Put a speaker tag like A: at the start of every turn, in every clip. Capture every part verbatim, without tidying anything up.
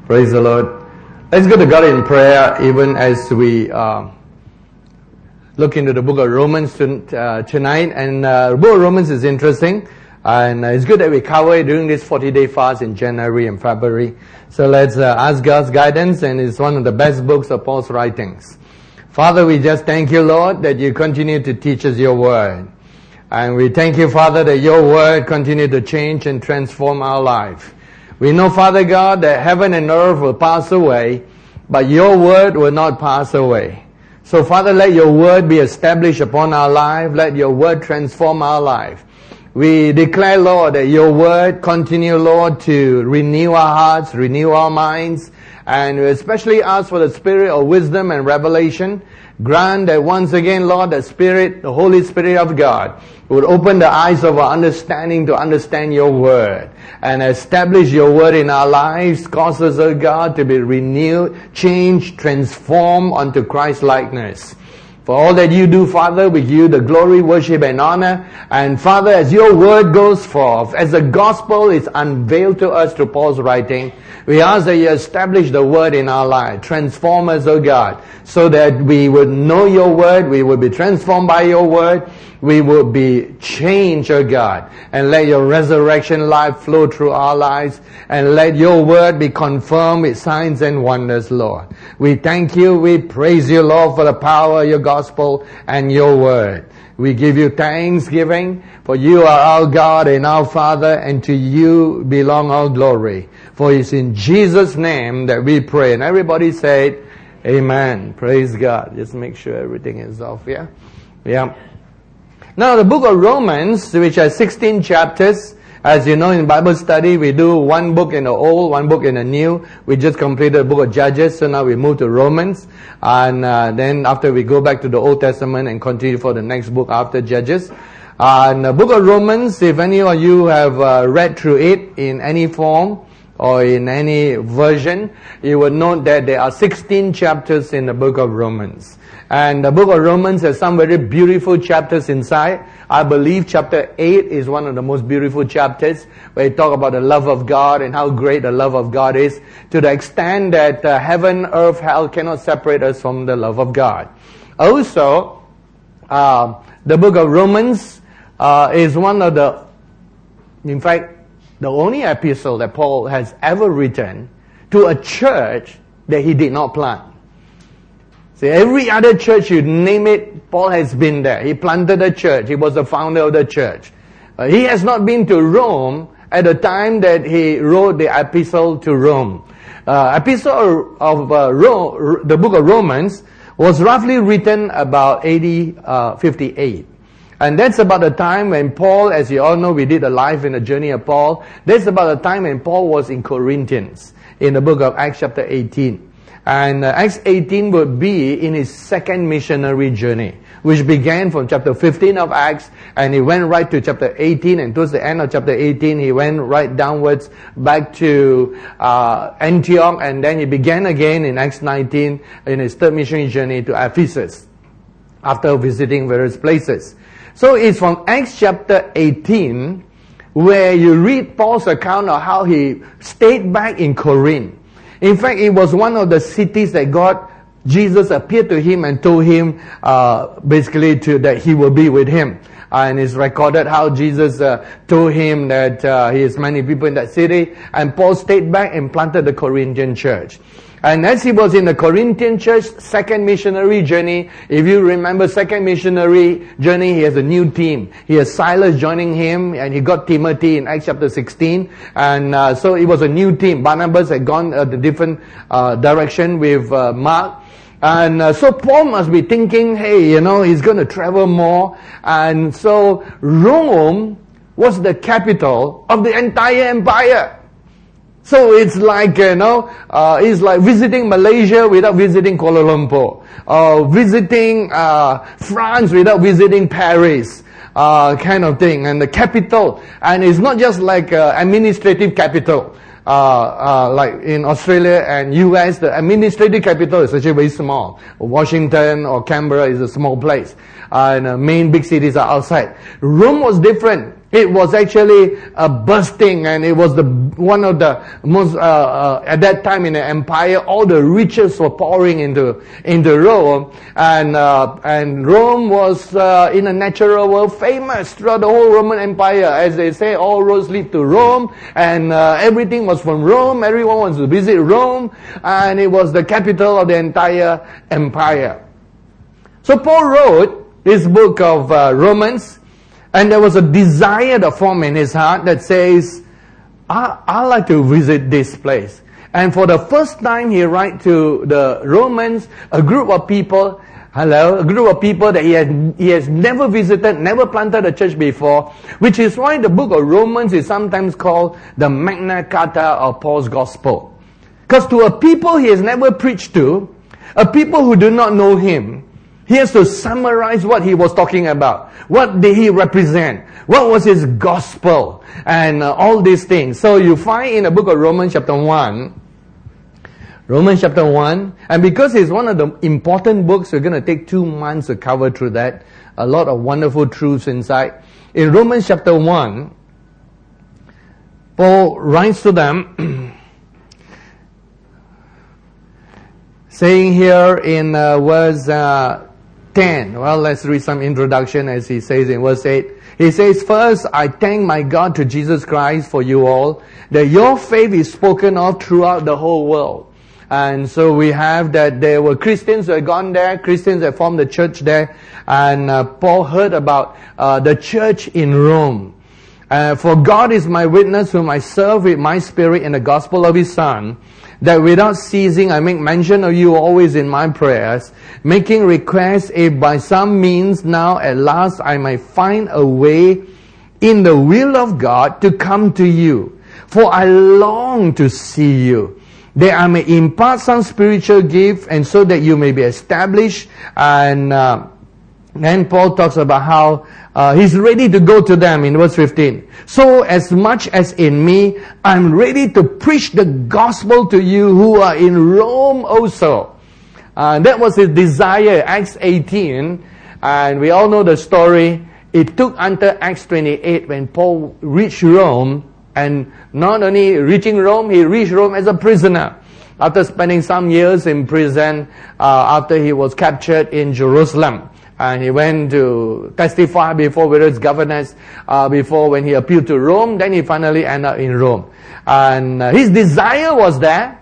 A: Praise the Lord. Let's go to God in prayer even as we uh, look into the book of Romans to, uh, tonight. And uh, the book of Romans is interesting. And uh, it's good that we cover it during this forty-day fast in January and February. So let's uh, ask God's guidance, and it's one of the best books of Paul's writings. Father, we just thank you, Lord, that you continue to teach us your word. And we thank you, Father, that your word continue to change and transform our life. We know, Father God, that heaven and earth will pass away, but your word will not pass away. So, Father, let your word be established upon our life. Let your word transform our life. We declare, Lord, that your word continue, Lord, to renew our hearts, renew our minds, and we especially ask for the spirit of wisdom and revelation. Grant that once again, Lord, the Spirit, the Holy Spirit of God, would open the eyes of our understanding to understand your word and establish your word in our lives. Cause us, O God, to be renewed, changed, transformed unto Christ likeness. For all that you do, Father, we give you the glory, worship, and honor. And Father, as your word goes forth, as the gospel is unveiled to us through Paul's writing, we ask that you establish the word in our life. Transform us, O God, so that we would know your word, we would be transformed by your word, we would be changed, O God, and let your resurrection life flow through our lives, and let your word be confirmed with signs and wonders, Lord. We thank you, we praise you, Lord, for the power of your gospel and your word. We give you thanksgiving, for you are our God and our Father, and to you belong all glory. For it's in Jesus' name that we pray. And everybody said, Amen. Praise God. Just make sure everything is off, yeah? Yeah. Now the book of Romans, which has sixteen chapters, as you know in Bible study, we do one book in the Old, one book in the New. We just completed the book of Judges, so now we move to Romans. And uh, then after we go back to the Old Testament and continue for the next book after Judges. Uh, and the book of Romans, if any of you have uh, read through it in any form or in any version, you will note that there are sixteen chapters in the book of Romans. And the book of Romans has some very beautiful chapters inside. I believe chapter eight is one of the most beautiful chapters, where it talk about the love of God and how great the love of God is, to the extent that uh, heaven, earth, hell cannot separate us from the love of God. Also, uh, the book of Romans uh, is one of the, in fact, the only epistle that Paul has ever written to a church that he did not plant. See, every other church, you name it, Paul has been there. He planted a church. He was the founder of the church. Uh, he has not been to Rome at the time that he wrote the epistle to Rome. Uh, epistle of uh, Rome, the book of Romans was roughly written about A D fifty-eight. And that's about the time when Paul, as you all know, we did a live in the journey of Paul. That's about the time when Paul was in Corinthians, in the book of Acts chapter eighteen. And uh, Acts eighteen would be in his second missionary journey, which began from chapter fifteen of Acts, and he went right to chapter eighteen, and towards the end of chapter eighteen, he went right downwards back to uh, Antioch, and then he began again in Acts nineteen in his third missionary journey to Ephesus, after visiting various places. So it's from Acts chapter eighteen, where you read Paul's account of how he stayed back in Corinth. In fact, it was one of the cities that God, Jesus appeared to him and told him, uh, basically to, that he will be with him. Uh, and it's recorded how Jesus uh, told him that uh, he has many people in that city. And Paul stayed back and planted the Corinthian church. And as he was in the Corinthian church, second missionary journey, if you remember second missionary journey, he has a new team. He has Silas joining him, and he got Timothy in Acts chapter sixteen. And uh, so it was a new team. Barnabas had gone a different uh, direction with uh, Mark. And uh, so Paul must be thinking, hey, you know, he's going to travel more. And so Rome was the capital of the entire empire. So it's like, you know, uh, it's like visiting Malaysia without visiting Kuala Lumpur, or visiting uh, France without visiting Paris, uh, kind of thing. And the capital, and it's not just like uh, administrative capital. Uh, uh, like in Australia and U S, the administrative capital is actually very small. Washington or Canberra is a small place. Uh, and the main big cities are outside. Rome was different. It was actually uh, bursting, and it was the one of the most uh, uh, at that time in the empire. All the riches were pouring into into Rome, and uh, and Rome was uh, in a natural world famous throughout the whole Roman Empire. As they say, all roads lead to Rome, and uh, everything was from Rome. Everyone wants to visit Rome, and it was the capital of the entire empire. So Paul wrote this book of uh, Romans. And there was a desire that formed in his heart that says, I, I like to visit this place. And for the first time, he writes to the Romans, a group of people, hello, a group of people that he has, he has never visited, never planted a church before, which is why the book of Romans is sometimes called the Magna Carta of Paul's Gospel. Because to a people he has never preached to, a people who do not know him, he has to summarize what he was talking about. What did he represent? What was his gospel? And uh, all these things. So you find in the book of Romans chapter one, Romans chapter one, and because it's one of the important books, we're going to take two months to cover through that. A lot of wonderful truths inside. In Romans chapter one, Paul writes to them, saying here in uh, verse uh, ten, well, let's read some introduction as he says in verse eight. He says, first, I thank my God to Jesus Christ for you all, that your faith is spoken of throughout the whole world. And so we have that there were Christians who had gone there, Christians that formed the church there, and uh, Paul heard about uh, the church in Rome. Uh, for God is my witness, whom I serve with my spirit in the gospel of his Son, that without ceasing I make mention of you always in my prayers, making request if by some means now at last I may find a way in the will of God to come to you. For I long to see you, that I may impart some spiritual gift, and so that you may be established. And uh, then Paul talks about how uh, he's ready to go to them in verse fifteen. So as much as in me, I'm ready to preach the gospel to you who are in Rome also. Uh, that was his desire, Acts eighteen. And we all know the story. It took until Acts twenty-eight when Paul reached Rome. And not only reaching Rome, he reached Rome as a prisoner. After spending some years in prison, uh, after he was captured in Jerusalem. And he went to testify before various governors, uh, before when he appealed to Rome, then he finally ended up in Rome. And uh, his desire was there,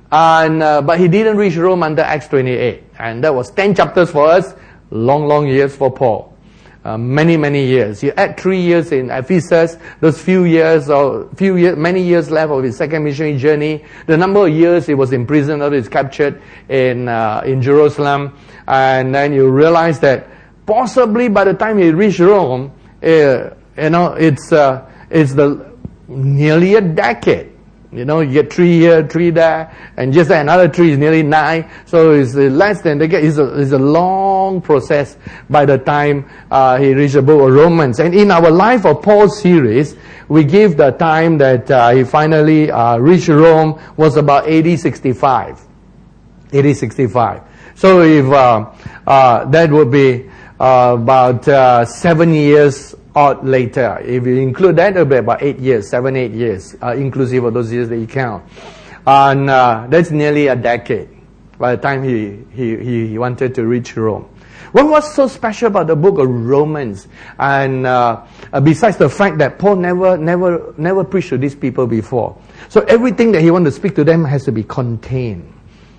A: and uh, but he didn't reach Rome until Acts twenty-eight. And that was ten chapters for us, long, long years for Paul. Uh, many, many years. You add three years in Ephesus, those few years or few years, many years left of his second missionary journey. The number of years he was in prison or he was captured in uh, in Jerusalem, and then you realize that possibly by the time he reached Rome, uh, you know, it's uh, it's the nearly a decade. You know, you get three here, three there, and just another three is nearly nine. So it's less than they get. It's a, it's a long process by the time uh, he reached the book of Romans. And in our Life of Paul series, we give the time that uh, he finally uh, reached Rome was about A D sixty-five. A D sixty-five. So if uh, uh, that would be uh, about uh, seven years odd later. If you include that, it'll be about eight years, seven, eight years, uh, inclusive of those years that you count. And uh, that's nearly a decade by the time he, he, he wanted to reach Rome. What was so special about the book of Romans? And uh, uh, besides the fact that Paul never, never, never preached to these people before. So everything that he wanted to speak to them has to be contained.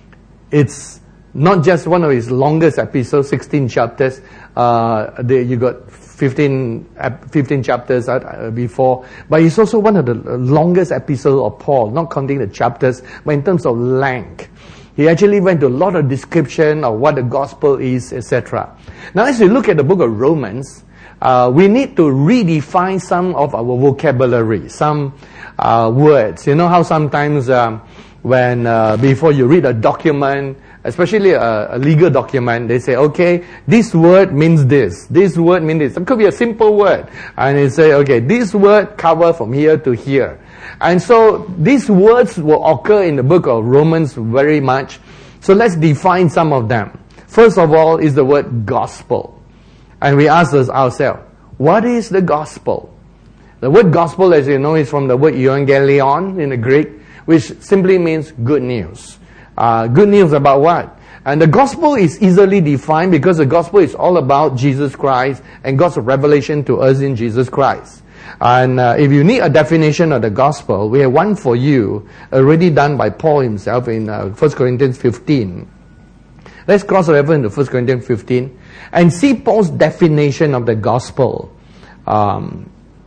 A: It's not just one of his longest epistles, sixteen chapters. Uh, the, you got fifteen, fifteen chapters before, but it's also one of the longest epistles of Paul, not counting the chapters, but in terms of length. He actually went to a lot of description of what the gospel is, et cetera. Now, as we look at the book of Romans, uh, we need to redefine some of our vocabulary, some uh, words. You know how sometimes um, when uh, before you read a document, especially a, a legal document, they say, okay, this word means this. This word means this. It could be a simple word. And they say, okay, this word cover from here to here. And so these words will occur in the book of Romans very much. So let's define some of them. First of all is the word gospel. And we ask us ourselves, what is the gospel? The word gospel, as you know, is from the word euangelion in the Greek, which simply means good news. Uh, good news about what? And the gospel is easily defined because the gospel is all about Jesus Christ and God's revelation to us in Jesus Christ. And uh, if you need a definition of the gospel, we have one for you, already done by Paul himself in uh, First Corinthians fifteen. Let's cross over into First Corinthians fifteen and see Paul's definition of the gospel um,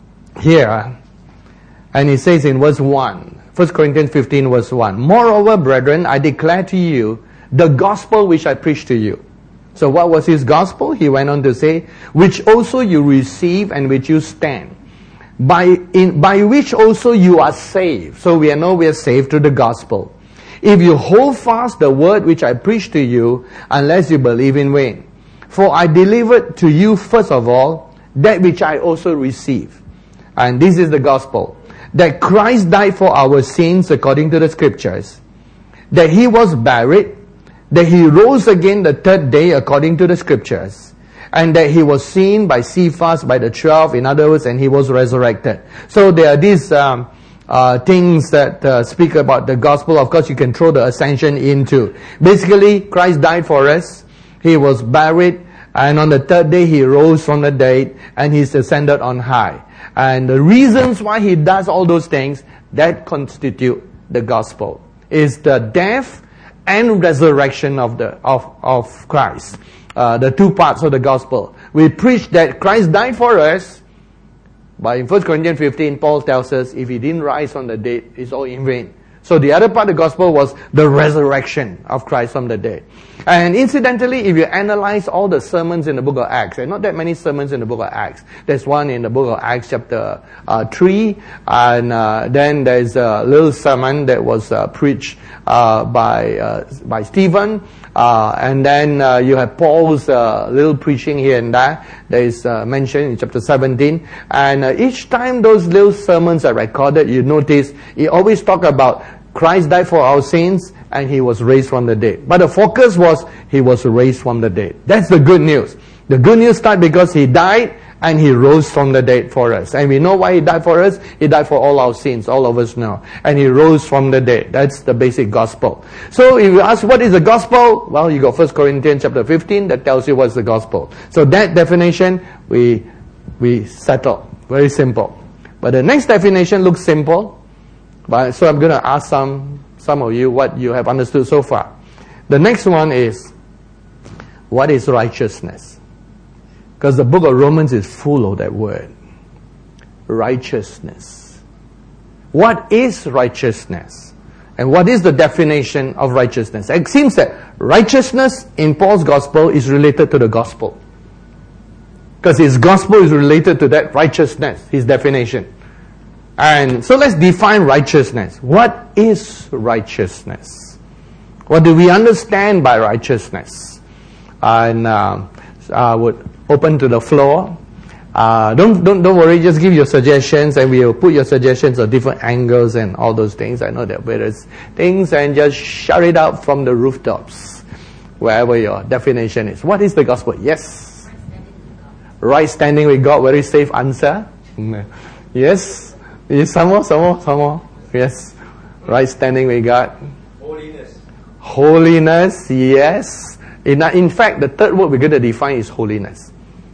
A: here. And he says in verse one, First Corinthians fifteen verse one, "Moreover, brethren, I declare to you the gospel which I preached to you." So what was his gospel? He went on to say, "Which also you receive and which you stand, by in by which also you are saved." So we know we are saved through the gospel. "If you hold fast the word which I preached to you, unless you believe in vain. For I delivered to you first of all that which I also received." And this is the gospel. "That Christ died for our sins according to the scriptures, that he was buried, that he rose again the third day according to the scriptures, and that he was seen by Cephas, by the twelve, in other words, and he was resurrected." So there are these um, uh, things that uh, speak about the gospel. Of course, you can throw the ascension into. Basically, Christ died for us, he was buried, and on the third day he rose from the dead, and he's ascended on high. And the reasons why he does all those things, that constitute the gospel, is the death and resurrection of the of, of Christ. Uh, the two parts of the gospel. We preach that Christ died for us, but in First Corinthians fifteen, Paul tells us if he didn't rise from the dead, it's all in vain. So the other part of the gospel was the resurrection of Christ from the dead. And incidentally, if you analyze all the sermons in the book of Acts, there are not that many sermons in the book of Acts. There's one in the book of Acts chapter uh, three, and uh, then there's a little sermon that was uh, preached uh, by uh, by Stephen, uh, and then uh, you have Paul's uh, little preaching here and there. There is uh, mentioned in chapter seventeen, and uh, each time those little sermons are recorded, you notice he always talk about Christ died for our sins and he was raised from the dead. But the focus was he was raised from the dead. That's the good news. The good news starts because he died and he rose from the dead for us. And we know why he died for us. He died for all our sins. All of us know. And he rose from the dead. That's the basic gospel. So if you ask what is the gospel? Well, you got First Corinthians chapter fifteen that tells you what's the gospel. So that definition we we settle. Very simple. But the next definition looks simple. But so I'm going to ask some some of you what you have understood so far. The next one is, what is righteousness? Because the book of Romans is full of that word. Righteousness. What is righteousness? And what is the definition of righteousness? It seems that righteousness in Paul's gospel is related to the gospel. Because his gospel is related to that righteousness, his definition. And so let's define righteousness. What is righteousness? What do we understand by righteousness? And uh, I would open to the floor. Uh, don't don't don't worry. Just give your suggestions, and we will put your suggestions on different angles and all those things. I know there are various things, and just shout it out from the rooftops, wherever your definition is. What is the gospel? Yes. Right standing with God. Very safe answer. Yes. Yes, some more, some more, some more. Yes. Right standing with God.
B: Holiness.
A: Holiness, yes. In, in fact, the third word we're going to define is holiness.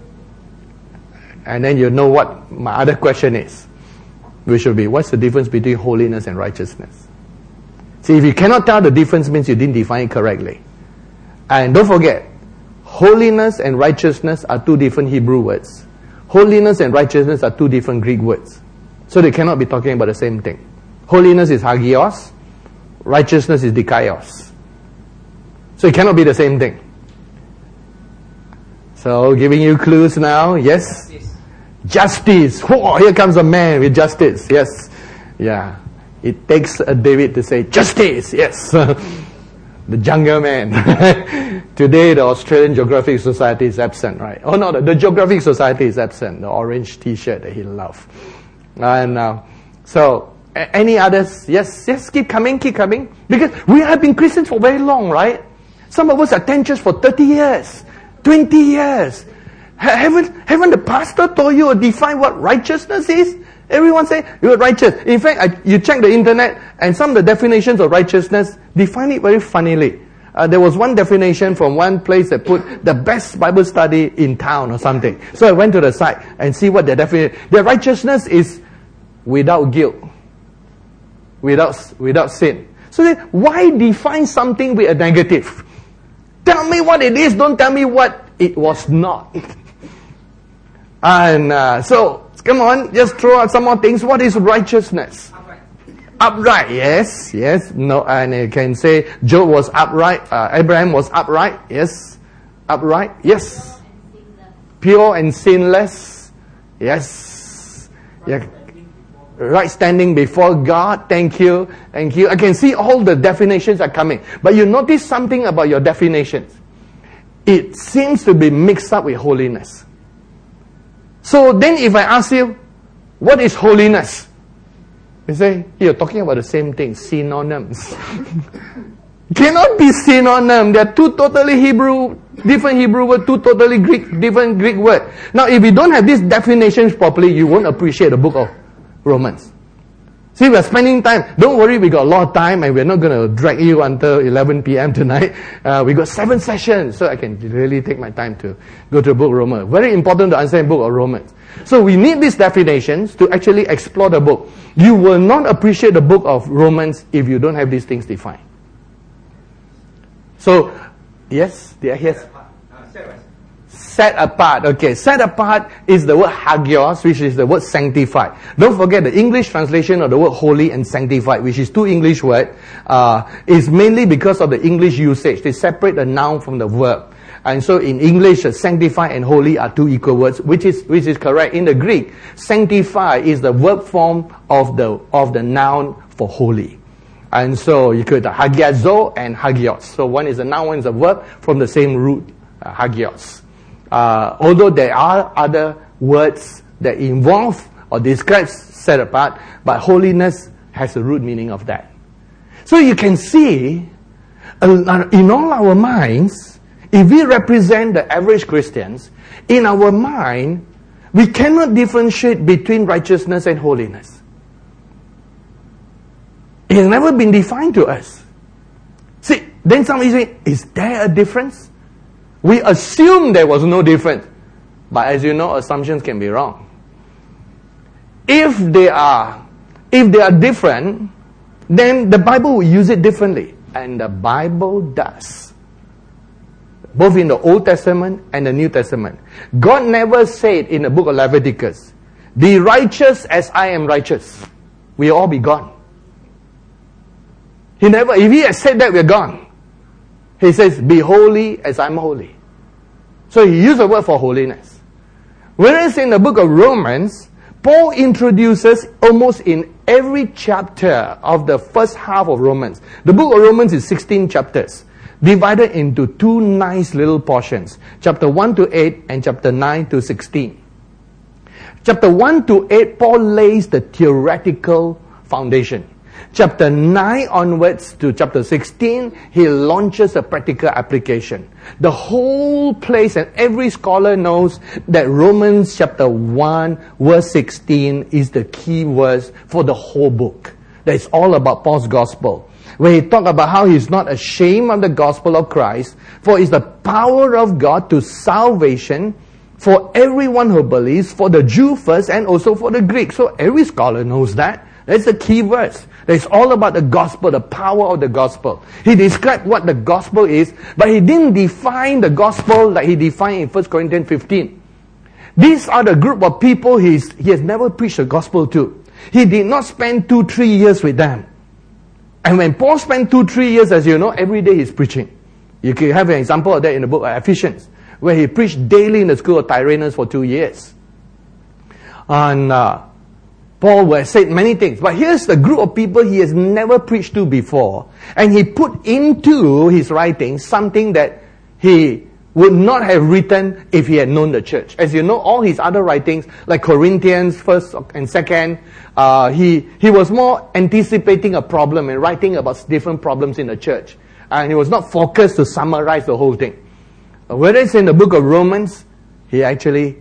A: And then you know what my other question is. Which will be, what's the difference between holiness and righteousness? See, if you cannot tell the difference, means you didn't define it correctly. And don't forget, holiness and righteousness are two different Hebrew words. Holiness and righteousness are two different Greek words. So they cannot be talking about the same thing. Holiness is hagios, righteousness is dikaios. So it cannot be the same thing. So giving you clues now, yes? Justice. Justice. Whoa, here comes a man with justice, yes. Yeah. It takes a David to say, justice, yes. The younger man. Today the Australian Geographic Society is absent, right? Oh no, the, the Geographic Society is absent. The orange t-shirt that he loved. And uh, so, a- any others? Yes, yes, keep coming, keep coming. Because we have been Christians for very long, right? Some of us are ten church for thirty years, twenty years. Ha- haven't, haven't the pastor told you or defined what righteousness is? Everyone say you're righteous. In fact, I, you check the internet and some of the definitions of righteousness define it very funnily. Uh, there was one definition from one place that put the best Bible study in town or something. So I went to the site and see what their definition. Their righteousness is without guilt, without without sin. So then, why define something with a negative? Tell me what it is. Don't tell me what it was not. And uh, so. Come on, just throw out some more things. What is righteousness? Upright. Upright, yes, yes. No, and you can say Job was upright. Uh, Abraham was upright. Yes, upright. Yes. Pure and sinless. Yes. Yeah. Right standing before God. Thank you, thank you. I can see all the definitions are coming, but you notice something about your definitions. It seems to be mixed up with holiness. So then if I ask you, what is holiness? You say, you're talking about the same thing, synonyms. Cannot be synonym. They are two totally Hebrew, different Hebrew words, two totally Greek, different Greek words. Now if you don't have these definitions properly, you won't appreciate the book of Romans. See, we're spending time. Don't worry, we got a lot of time and we're not going to drag you until eleven p.m. tonight. Uh, we got seven sessions, so I can really take my time to go to the book of Romans. Very important to understand the book of Romans. So we need these definitions to actually explore the book. You will not appreciate the book of Romans if you don't have these things defined. So, yes? Did I hear? Set apart. Okay, set apart is the word hagios, which is the word sanctified. Don't forget the English translation of the word holy and sanctified, which is two English words, uh, is mainly because of the English usage. They separate the noun from the verb. And so in English, uh, sanctify and holy are two equal words, which is which is correct. In the Greek, sanctify is the verb form of the of the noun for holy. And so you could uh, hagiazo and hagios. So one is a noun, one is a verb from the same root, uh, hagios. Uh, although there are other words that involve or describe set apart, but holiness has the root meaning of that. So you can see, uh, in all our minds, if we represent the average Christians, in our mind, we cannot differentiate between righteousness and holiness. It has never been defined to us. See, then somebody say, is there a difference? We assume there was no difference. But as you know, assumptions can be wrong. If they are, if they are different, then the Bible will use it differently. And the Bible does. Both in the Old Testament and the New Testament. God never said in the book of Leviticus, be righteous as I am righteous. We'll all be gone. He never, if he had said that, we're gone. He says, be holy as I'm holy. So he used the word for holiness. Whereas in the book of Romans, Paul introduces almost in every chapter of the first half of Romans. The book of Romans is sixteen chapters, divided into two nice little portions. Chapter one to eight and chapter nine to sixteen. Chapter one to eight, Paul lays the theoretical foundation. Chapter nine onwards to chapter sixteen, he launches a practical application. The whole place, and every scholar knows that Romans chapter one verse sixteen is the key verse for the whole book. That is all about Paul's gospel. Where he talks about how he's not ashamed of the gospel of Christ, for it's the power of God to salvation for everyone who believes, for the Jew first and also for the Greek. So every scholar knows that. That's the key verse. It's all about the gospel, the power of the gospel. He described what the gospel is, but he didn't define the gospel like he defined in First Corinthians fifteen. These are the group of people he's, he has never preached the gospel to. He did not spend two, three years with them. And when Paul spent two, three years, as you know, every day he's preaching. You can have an example of that in the book of Ephesians, where he preached daily in the school of Tyrannus for two years. And uh, Paul has said many things, but here's the group of people he has never preached to before. And he put into his writings something that he would not have written if he had known the church. As you know, all his other writings, like Corinthians, first and second, uh, he, he was more anticipating a problem and writing about different problems in the church. And he was not focused to summarize the whole thing. Whereas in the book of Romans, he actually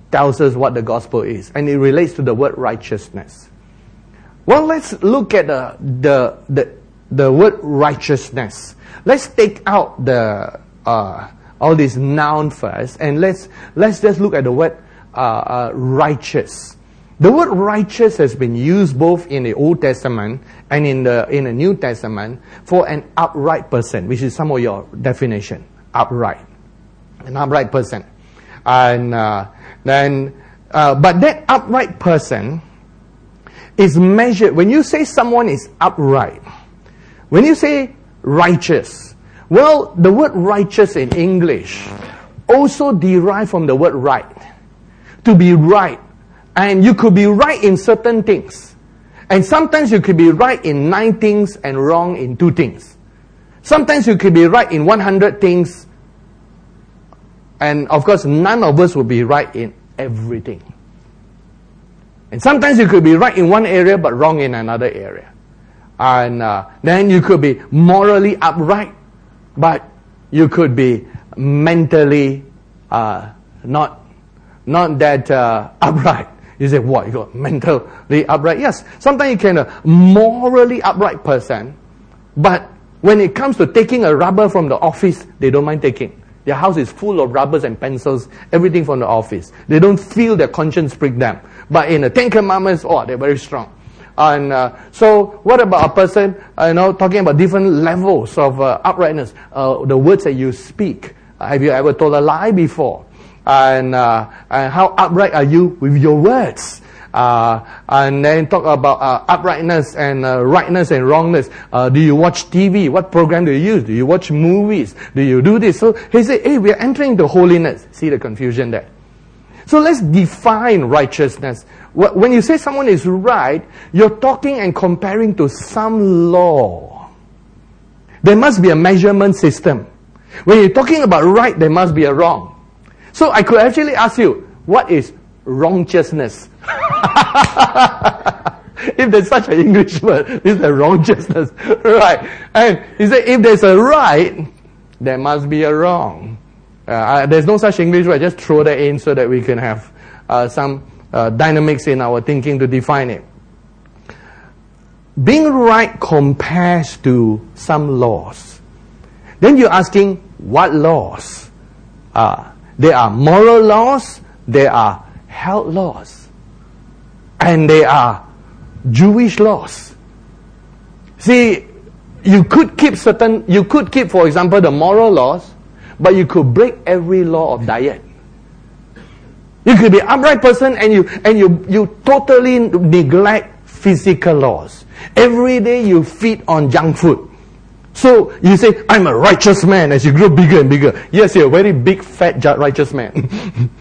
A: tells us what the gospel is. And it relates to the word righteousness. Well, let's look at the, the, the, the word righteousness. Let's take out the, uh, all these noun first, and let's, let's just look at the word uh, uh, righteous. The word righteous has been used both in the Old Testament and in the in the New Testament for an upright person, which is some of your definition. Upright, an upright person, and uh, then, uh, but that upright person is measured. When you say someone is upright, when you say righteous, well, the word righteous in English also derived from the word right. To be right. And you could be right in certain things. And sometimes you could be right in nine things and wrong in two things. Sometimes you could be right in one hundred things. And of course, none of us will be right in everything. And sometimes you could be right in one area but wrong in another area. And uh, then you could be morally upright, but you could be mentally uh, not, not that uh, upright. You say, what, you got mentally upright? Yes, sometimes you can a morally upright person, but when it comes to taking a rubber from the office, they don't mind taking. Their house is full of rubbers and pencils, everything from the office. They don't feel their conscience prick them. But in the Ten Commandments, oh, they're very strong. And uh, so, what about a person, uh, you know, talking about different levels of uh, uprightness? Uh, the words that you speak. Uh, have you ever told a lie before? And, uh, and how upright are you with your words? Uh, and then talk about uh, uprightness and uh, rightness and wrongness. Uh, do you watch T V? What program do you use? Do you watch movies? Do you do this? So he said, hey, we are entering the holiness. See the confusion there? So let's define righteousness. When you say someone is right, you're talking and comparing to some law. There must be a measurement system. When you're talking about right, there must be a wrong. So I could actually ask you, what is wrongchousness? If there's such an English word, it's the wrongchousness. Right. And he said, if there's a right, there must be a wrong. Uh, there's no such English word. Just throw that in so that we can have uh, some uh, dynamics in our thinking to define it. Being right compares to some laws. Then you're asking, what laws? Uh, there are moral laws, there are health laws, and there are Jewish laws. See, you could keep certain, you could keep, for example, the moral laws, but you could break every law of diet. You could be an upright person and you and you you totally neglect physical laws. Every day you feed on junk food. So you say, I'm a righteous man as you grow bigger and bigger. Yes, you're a very big, fat, righteous man.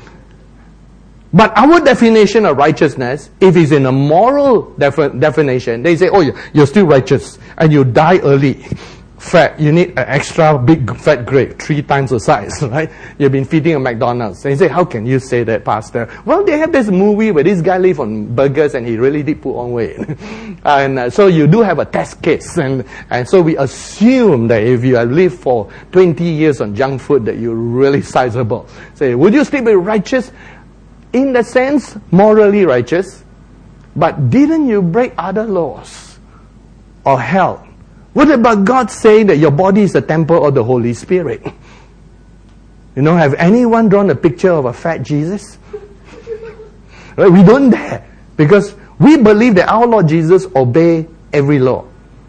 A: But our definition of righteousness, if it's in a moral defi- definition, they say, oh, you're still righteous and you die early. Fat, you need an extra big fat grape, three times the size, right? You've been feeding a McDonald's. And you say, how can you say that, Pastor? Well, they have this movie where this guy lived on burgers and he really did put on weight. and uh, so you do have a test case. And, and so we assume that if you have lived for twenty years on junk food, that you're really sizable. Say, would you still be righteous? In the sense, morally righteous. But didn't you break other laws or health? What about God saying that your body is a temple of the Holy Spirit? You know, have anyone drawn a picture of a fat Jesus? Right? We don't dare. Because we believe that our Lord Jesus obeyed every law.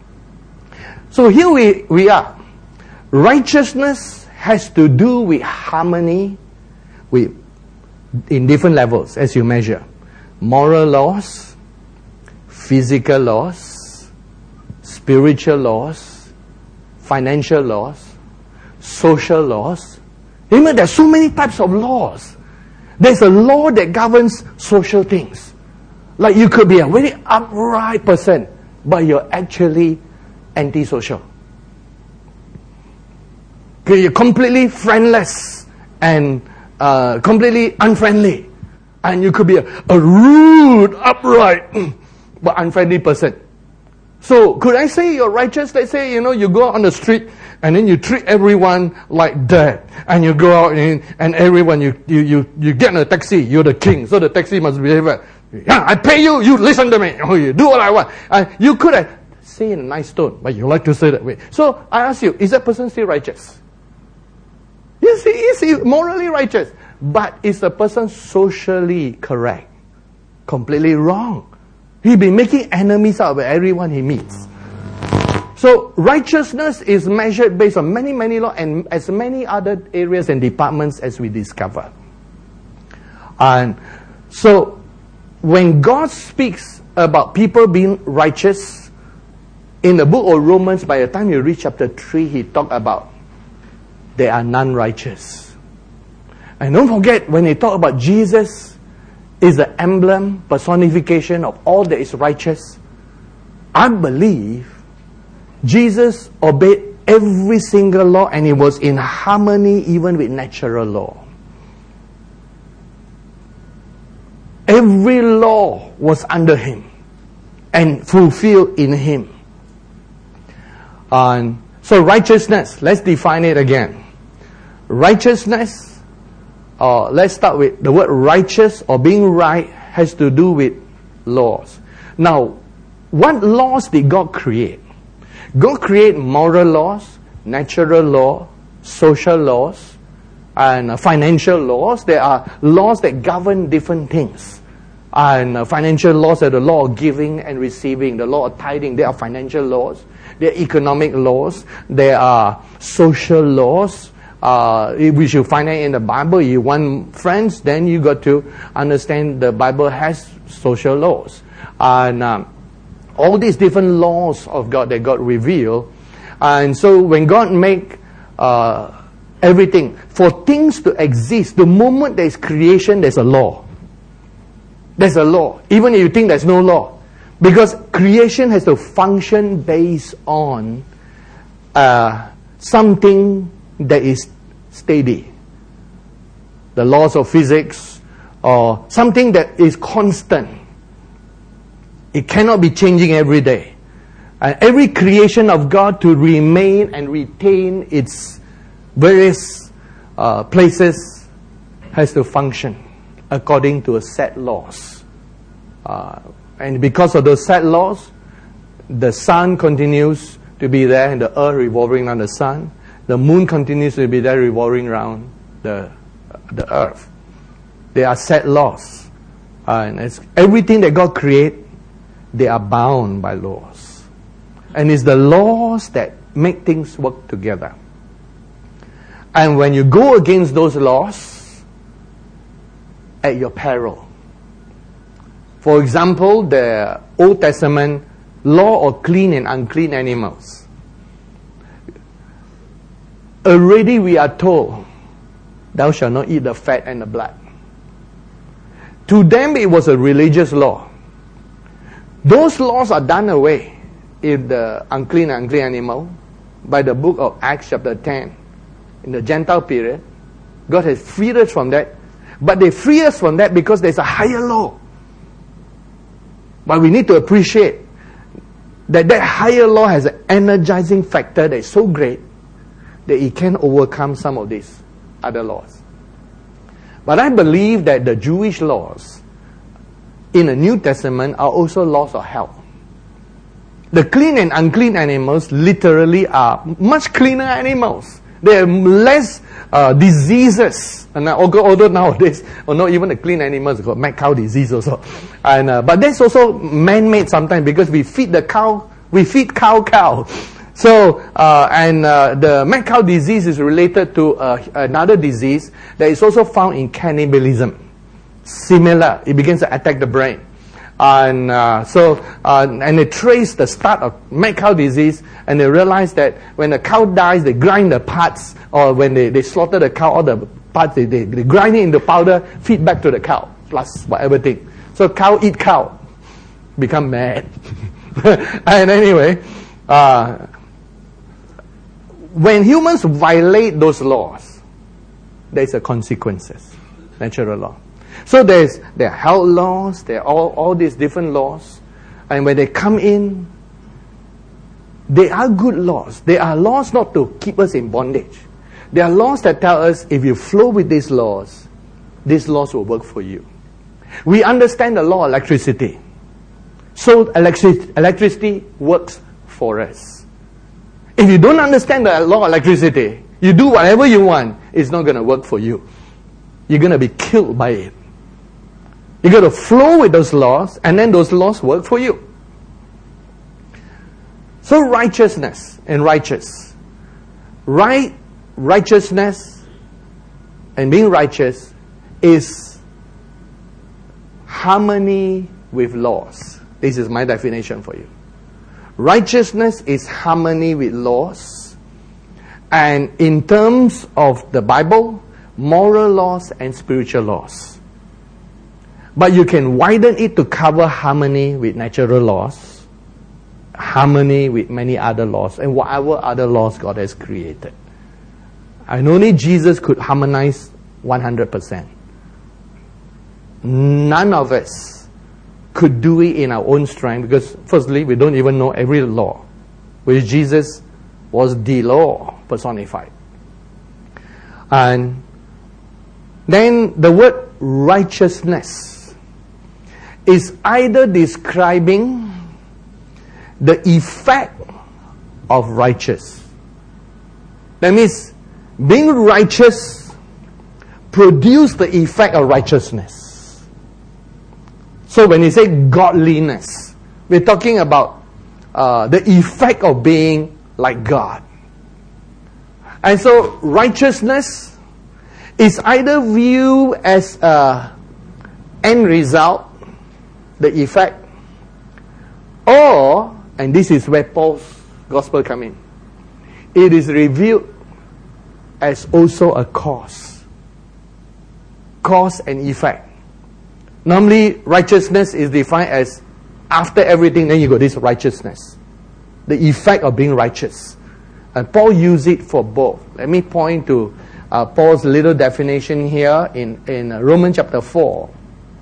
A: So here we, we are. Righteousness has to do with harmony with, in different levels as you measure. Moral laws, physical laws, spiritual laws, financial laws, social laws. Remember, there's so many types of laws. There's a law that governs social things. Like you could be a very upright person, but you're actually antisocial. Okay, you're completely friendless and uh, completely unfriendly. And you could be a, a rude, upright, but unfriendly person. So could I say you're righteous? Let's say, you know, you go out on the street and then you treat everyone like that. And you go out and, and everyone, you, you, you, you get in a taxi, you're the king. So the taxi must behave like, yeah, I pay you, you listen to me. Oh, you do what I want. And you could have say in a nice tone, but you like to say that way. So I ask you, is that person still righteous? Yes, he is he morally righteous. But is the person socially correct? Completely wrong. He'll be making enemies out of everyone he meets. So righteousness is measured based on many, many laws and as many other areas and departments as we discover. And so when God speaks about people being righteous, in the book of Romans, by the time you reach chapter three, he talked about there are none righteous. And don't forget, when he talked about Jesus is the emblem, personification of all that is righteous, I believe Jesus obeyed every single law and he was in harmony even with natural law. Every law was under him and fulfilled in him. And so righteousness, let's define it again. Righteousness, uh, let's start with the word righteous or being right has to do with laws. Now, what laws did God create? God created moral laws, natural law, social laws, and uh, financial laws. There are laws that govern different things. And uh, financial laws are the law of giving and receiving, the law of tithing. There are financial laws. There are economic laws. There are social laws. Uh, we should find it in the Bible. You want friends, then you got to understand the Bible has social laws. And um, all these different laws of God that God revealed. And so when God make uh, everything, for things to exist, the moment there is creation, there's a law. There's a law. Even if you think there's no law. Because creation has to function based on uh, something that is steady. The laws of physics or something that is constant. It cannot be changing every day. And every creation of God to remain and retain its various uh, places has to function according to a set laws. Uh, and because of those set laws, the sun continues to be there and the earth revolving around the sun. The moon continues to be there revolving around the, the earth. There are set laws. Uh, and it's everything that God created, they are bound by laws. And it's the laws that make things work together. And when you go against those laws, at your peril. For example, the Old Testament law of clean and unclean animals. Already we are told, thou shalt not eat the fat and the blood. To them it was a religious law. Those laws are done away if the unclean and unclean animal by the book of Acts chapter ten. In the Gentile period, God has freed us from that. But they free us from that because there's a higher law. But we need to appreciate that that higher law has an energizing factor that is so great that it can overcome some of these other laws. But I believe that the Jewish laws in the New Testament are also laws of health. The clean and unclean animals literally are much cleaner animals. There are less uh, diseases. And although, although nowadays, or not even the clean animals got mad cow disease also. And uh, but that's also man-made sometimes because we feed the cow, we feed cow cow. So uh, and uh, the mad cow disease is related to uh, another disease that is also found in cannibalism. Similar, it begins to attack the brain. And uh, so, uh, and they trace the start of mad cow disease, and they realize that when the cow dies, they grind the parts, or when they, they slaughter the cow, all the parts, they, they, they grind it into powder, feed back to the cow, plus whatever thing. So cow eat cow, become mad. And anyway, uh, when humans violate those laws, there's a consequences, natural law. So there's there are health laws, there are all, all these different laws. And when they come in, they are good laws. They are laws not to keep us in bondage. They are laws that tell us if you flow with these laws, these laws will work for you. We understand the law of electricity. So electric- electricity works for us. If you don't understand the law of electricity, you do whatever you want, it's not going to work for you. You're going to be killed by it. You got to flow with those laws, and then those laws work for you. So righteousness and righteous. Right, righteousness and being righteous is harmony with laws. This is my definition for you. Righteousness is harmony with laws. And in terms of the Bible, moral laws and spiritual laws. But you can widen it to cover harmony with natural laws, harmony with many other laws, and whatever other laws God has created. And only Jesus could harmonize one hundred percent. None of us could do it in our own strength, because firstly, we don't even know every law, which Jesus was the law personified. And then the word righteousness is either describing the effect of righteous. That means being righteous produces the effect of righteousness. So when you say godliness, we're talking about uh, the effect of being like God. And so righteousness is either viewed as an end result, the effect, or, and this is where Paul's gospel comes in, it is revealed as also a cause. Cause and effect. Normally, righteousness is defined as after everything, then you got this righteousness. The effect of being righteous. And Paul used it for both. Let me point to uh, Paul's little definition here in, in Romans chapter four.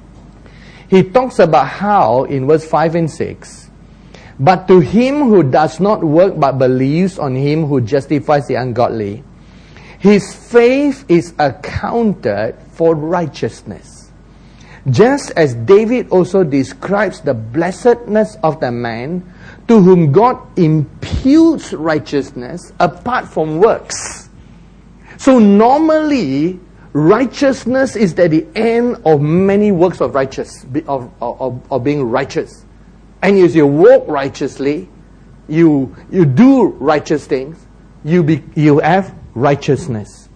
A: He talks about how, in verse five and six, but to him who does not work but believes on him who justifies the ungodly, his faith is accounted for righteousness. Just as David also describes the blessedness of the man to whom God imputes righteousness apart from works. So normally, righteousness is at the end of many works of righteous, of, of, of being righteous. And as you walk righteously, you you do righteous things, you be, you have righteousness.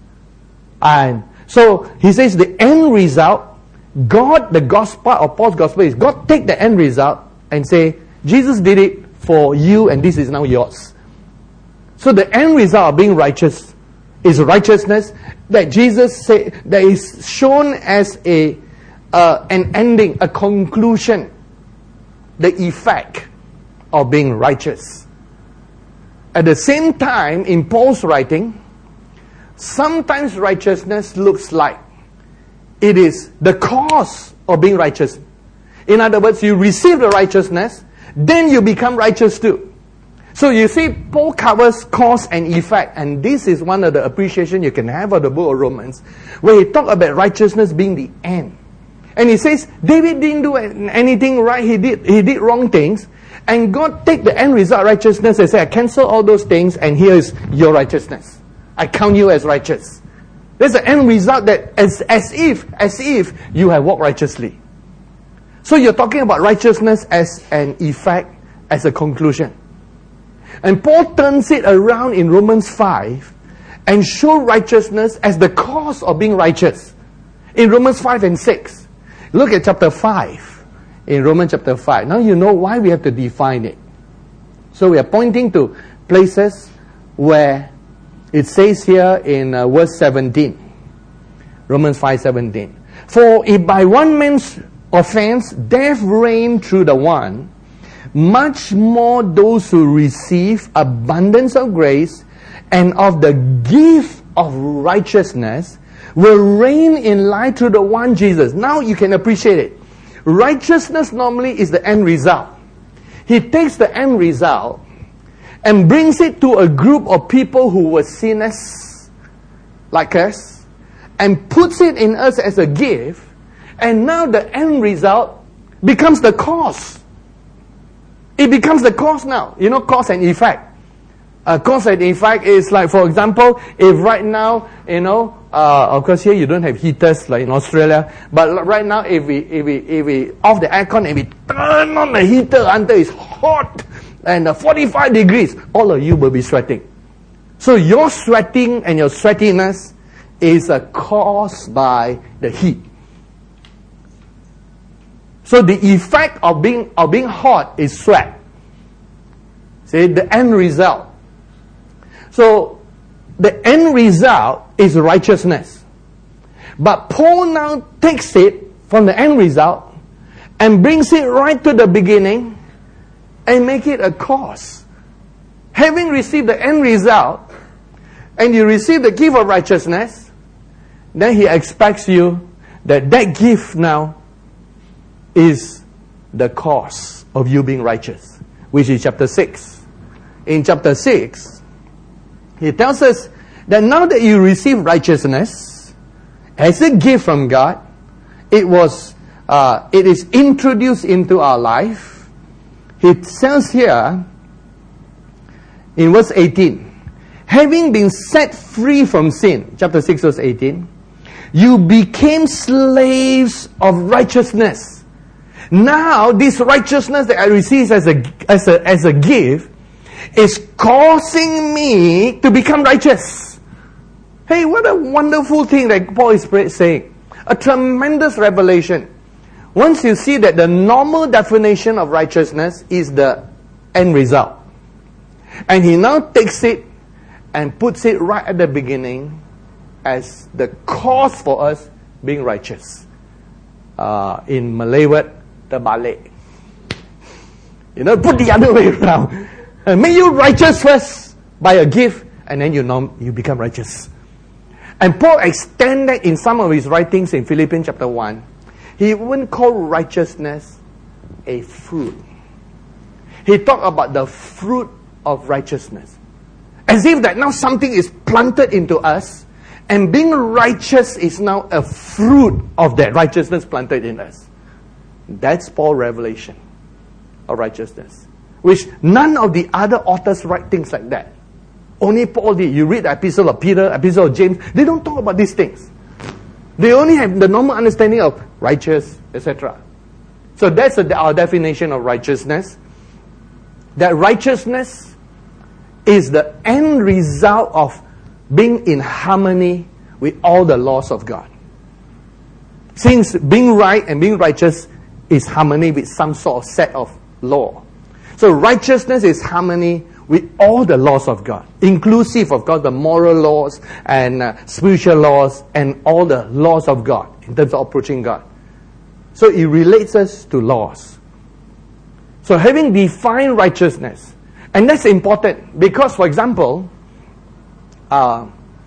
A: And so he says the end result, God, the gospel of Paul's gospel is God take the end result and say, Jesus did it for you and this is now yours. So the end result of being righteous is righteousness that Jesus say, that is shown as a uh, an ending, a conclusion, the effect of being righteous. At the same time, in Paul's writing, sometimes righteousness looks like it is the cause of being righteous. In other words, you receive the righteousness, then you become righteous too. So you see, Paul covers cause and effect, and this is one of the appreciation you can have of the book of Romans, where he talks about righteousness being the end. And he says, David didn't do anything right, he did he did wrong things, and God take the end result, righteousness, and say, I cancel all those things, and here is your righteousness. I count you as righteous. There's the end result that as, as if, as if you have walked righteously. So you're talking about righteousness as an effect, as a conclusion. And Paul turns it around in Romans five and shows righteousness as the cause of being righteous. In Romans five and six. Look at chapter five. In Romans chapter five. Now you know why we have to define it. So we are pointing to places where it says here in uh, verse seventeen. Romans five seventeen. For if by one man's offense death reigned through the one, much more those who receive abundance of grace and of the gift of righteousness will reign in life through the one Jesus. Now you can appreciate it. Righteousness normally is the end result. He takes the end result and brings it to a group of people who were sinners like us, and puts it in us as a gift, and now the end result becomes the cause. It becomes the cause now. You know, cause and effect. Uh, cause and effect is like, for example, if right now, you know, uh, of course here you don't have heaters like in Australia, but right now if we if we if we off the aircon and we turn on the heater until it's hot and uh, forty-five degrees, all of you will be sweating. So your sweating and your sweatiness is uh, caused by the heat. So the effect of being of being hot is sweat. See, the end result. So, the end result is righteousness. But Paul now takes it from the end result and brings it right to the beginning and make it a cause. Having received the end result and you receive the gift of righteousness, then he expects you that that gift now is the cause of you being righteous, which is chapter six. In chapter six, he tells us that now that you receive righteousness as a gift from God, it was, uh, it is introduced into our life. It says here in verse eighteen, having been set free from sin, chapter six, verse eighteen, you became slaves of righteousness. Now, this righteousness that I receive as a as a as a gift is causing me to become righteous. Hey, what a wonderful thing that Paul is saying. A tremendous revelation. Once you see that the normal definition of righteousness is the end result, and he now takes it and puts it right at the beginning as the cause for us being righteous. Uh, in Malay word, terbalik. You know, put the other way around. And make you righteous first by a gift, and then you know you become righteous. And Paul extended in some of his writings in Philippians chapter one. He even called righteousness a fruit. He talked about the fruit of righteousness. As if that now something is planted into us, and being righteous is now a fruit of that righteousness planted in us. That's Paul's revelation of righteousness, which none of the other authors write things like that. Only Paul did. You read the epistle of Peter, epistle of James, they don't talk about these things. They only have the normal understanding of righteous, et cetera. So that's a, our definition of righteousness. That righteousness is the end result of being in harmony with all the laws of God. Since being right and being righteous is harmony with some sort of set of law. So righteousness is harmony with all the laws of God, inclusive of God, the moral laws and uh, spiritual laws and all the laws of God in terms of approaching God. So it relates us to laws. So having defined righteousness, and that's important because, for example, uh,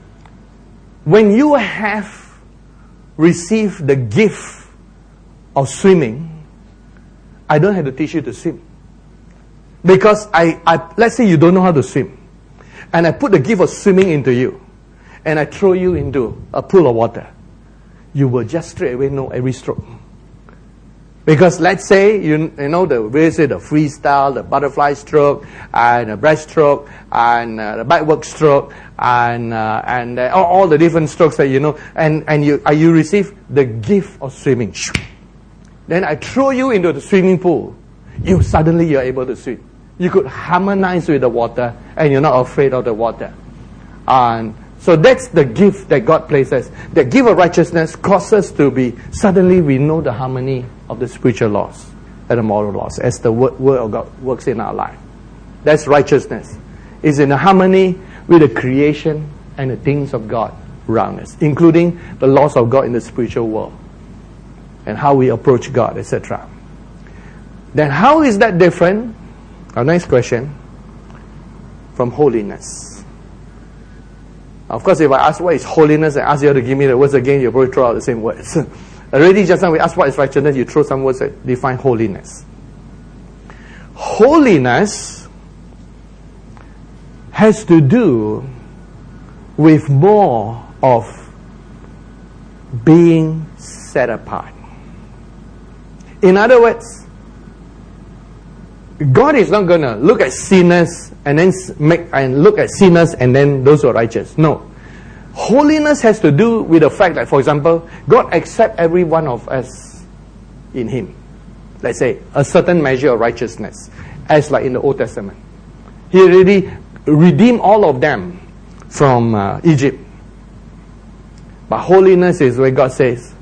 A: when you have received the gift of swimming, I don't have to teach you to swim. Because I, I, let's say you don't know how to swim, and I put the gift of swimming into you, and I throw you into a pool of water, you will just straight away know every stroke. Because let's say, you, you know, the ways the freestyle, the butterfly stroke, and the breaststroke, and uh, the backward stroke, and uh, and uh, all, all the different strokes that you know, and, and you, uh, you receive the gift of swimming. Then I throw you into the swimming pool. You suddenly you're able to swim. You could harmonize with the water, and you're not afraid of the water. And so that's the gift that God places. The gift of righteousness causes us to be, suddenly we know the harmony of the spiritual laws and the moral laws as the word, word of God works in our life. That's righteousness. It's in harmony with the creation and the things of God around us, including the laws of God in the spiritual world and how we approach God, et cetera. Then how is that different? Our next question, from holiness. Of course, if I ask what is holiness and ask you to give me the words again, you'll probably throw out the same words. Already just now we asked what is righteousness, you throw some words that define holiness. Holiness has to do with more of being set apart. In other words, God is not going to look at sinners and then make and look at sinners and then those who are righteous. No. Holiness has to do with the fact that, for example, God accepts every one of us in Him. Let's say a certain measure of righteousness, as like in the Old Testament. He already redeemed all of them from uh, Egypt. But holiness is where God says,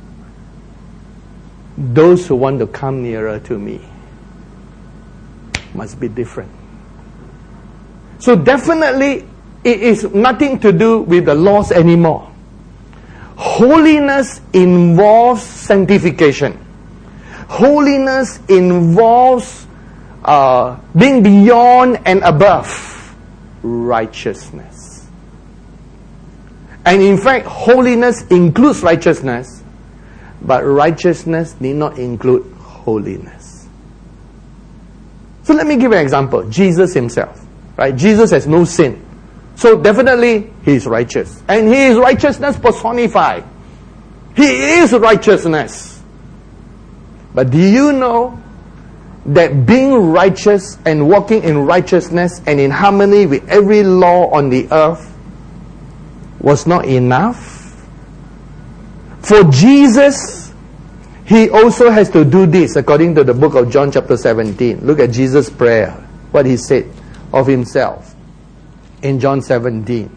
A: those who want to come nearer to me must be different. So definitely, it is nothing to do with the laws anymore. Holiness involves sanctification. Holiness involves uh, being beyond and above righteousness. And in fact, holiness includes righteousness, but righteousness need not include holiness. So let me give you an example. Jesus himself, right? Jesus has no sin. So definitely, he is righteous. And he is righteousness personified. He is righteousness. But do you know that being righteous and walking in righteousness and in harmony with every law on the earth was not enough? For Jesus, he also has to do this according to the book of John chapter seventeen. Look at Jesus' prayer, what he said of himself. In John seventeen.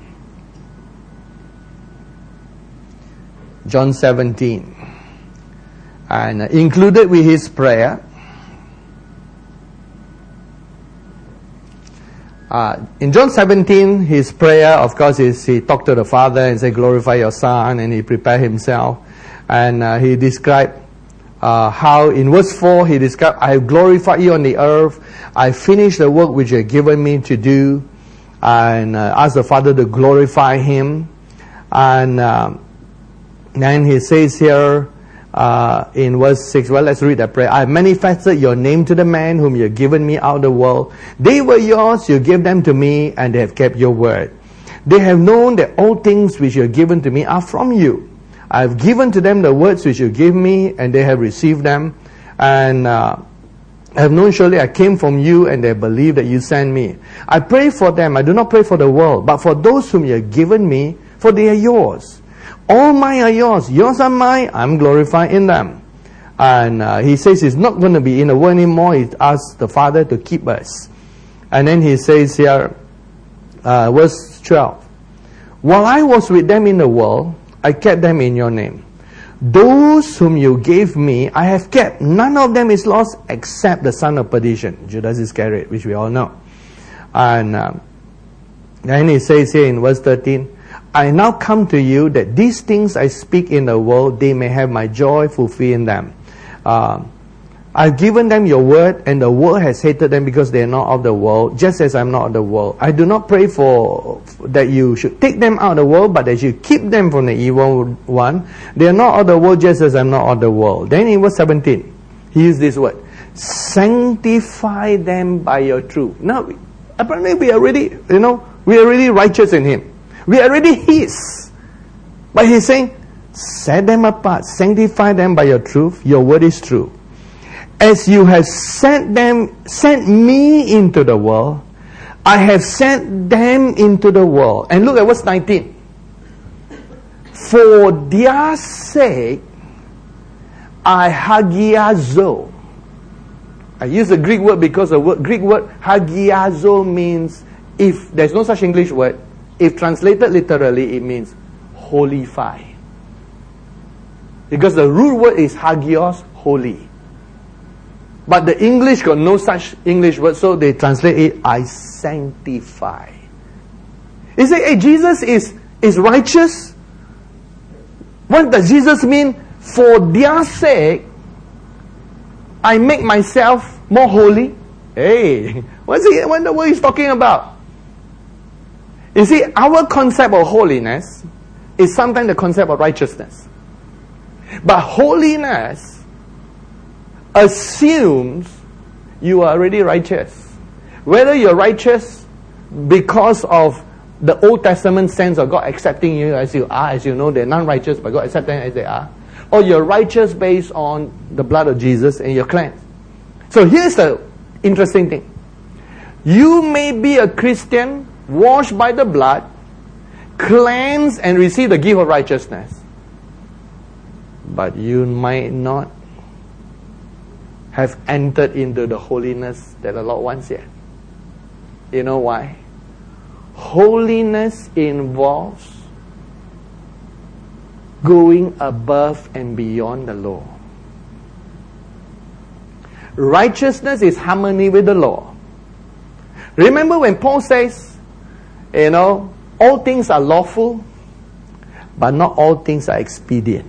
A: John seventeen. And included with his prayer, uh, in John seventeen, his prayer, of course, is he talked to the Father and said, glorify your Son, and he prepared himself. And uh, he described uh, how, in verse four, he described, I have glorified you on the earth. I finished the work which you have given me to do. And uh, ask the Father to glorify him. And um, then he says here uh, in verse six, well, let's read that prayer. I have manifested your name to the man whom you have given me out of the world. They were yours, you gave them to me, and they have kept your word. They have known that all things which you have given to me are from you. I have given to them the words which you give me, and they have received them. And uh, I have known surely I came from you, and they believe that you sent me. I pray for them. I do not pray for the world, but for those whom you have given me, for they are yours. All mine are yours. Yours are mine. I'm glorified in them. And uh, he says he's not going to be in the world anymore. He asks the Father to keep us. And then he says here, uh, verse twelve, while I was with them in the world, I kept them in your name. Those whom you gave me, I have kept. None of them is lost except the son of perdition, Judas Iscariot, which we all know. And um, then he says here in verse thirteen, I now come to you that these things I speak in the world, they may have my joy fulfilled in them. Uh, I've given them your word, and the world has hated them because they are not of the world, just as I'm not of the world. I do not pray for that you should take them out of the world, but that you keep them from the evil one. They are not of the world, just as I'm not of the world. Then in verse seventeen, he used this word, sanctify them by your truth. Now, apparently we are already, you know, we are already righteous in him. We are already his. But he's saying, set them apart, sanctify them by your truth. Your word is true. As you have sent them, sent me into the world, I have sent them into the world. And look at verse nineteen. For their sake, I hagiazo. I use the Greek word because the word, Greek word hagiazo means, if there's no such English word, if translated literally, it means holify. Because the root word is hagios, holy. But the English got no such English word, so they translate it, I sanctify. You say, hey, Jesus is, is righteous? What does Jesus mean? For their sake, I make myself more holy. Hey, what's he, what the word he's talking about? You see, our concept of holiness is sometimes the concept of righteousness. But holiness assumes you are already righteous. Whether you're righteous because of the Old Testament sense of God accepting you as you are, as you know, they're non-righteous, but God accepts them as they are. Or you're righteous based on the blood of Jesus and you're cleansed. So here's the interesting thing. You may be a Christian, washed by the blood, cleansed and receive the gift of righteousness. But you might not have entered into the holiness that the Lord wants yet. You know why? Holiness involves going above and beyond the law. Righteousness is harmony with the law. Remember when Paul says, you know, all things are lawful, but not all things are expedient.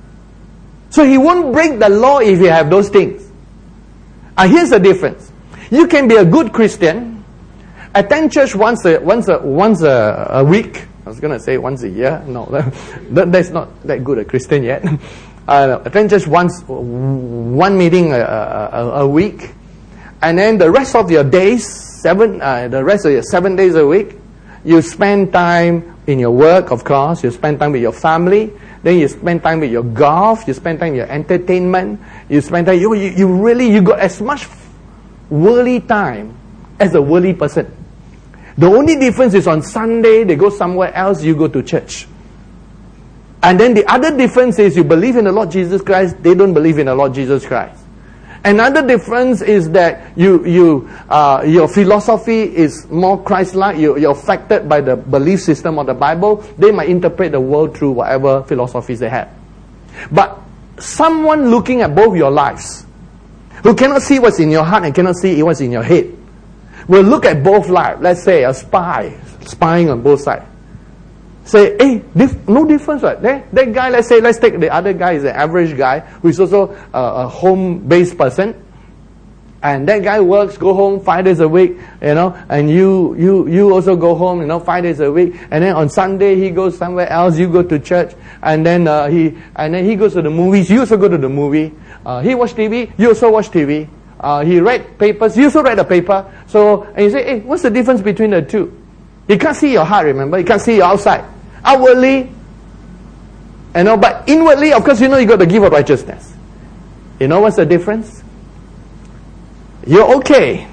A: So he won't break the law if you have those things. And here's the difference. You can be a good Christian, attend church once a once a once a, a week. I was gonna say once a year. No, that, that's not that good a Christian yet. Uh, attend church once, one meeting a, a, a week, and then the rest of your days, seven, uh, the rest of your seven days a week, you spend time in your work, of course. You spend time with your family. Then you spend time with your golf. You spend time with your entertainment. You spend time. You, you, you really you got as much worldly time as a worldly person. The only difference is on Sunday they go somewhere else. You go to church. And then the other difference is you believe in the Lord Jesus Christ. They don't believe in the Lord Jesus Christ. Another difference is that you, you, uh, your philosophy is more Christ-like. You, you're affected by the belief system of the Bible. They might interpret the world through whatever philosophies they have. But someone looking at both your lives, who cannot see what's in your heart and cannot see what's in your head, will look at both lives. Let's say a spy, spying on both sides. Say, hey, dif- no difference, right? That, that guy, let's say, let's take the other guy, is an average guy, who is also a, a home-based person. And that guy works, go home five days a week, you know, and you, you, you also go home, you know, five days a week. And then on Sunday, he goes somewhere else, you go to church, and then, uh, he, and then he goes to the movies, you also go to the movie. Uh, he watch T V, you also watch T V. Uh, he read papers, you also read a paper. So, and you say, hey, what's the difference between the two? He can't see your heart, remember? He can't see your outside. Outwardly, you know, but inwardly, of course, you know you got the gift of righteousness. You know what's the difference? You're okay.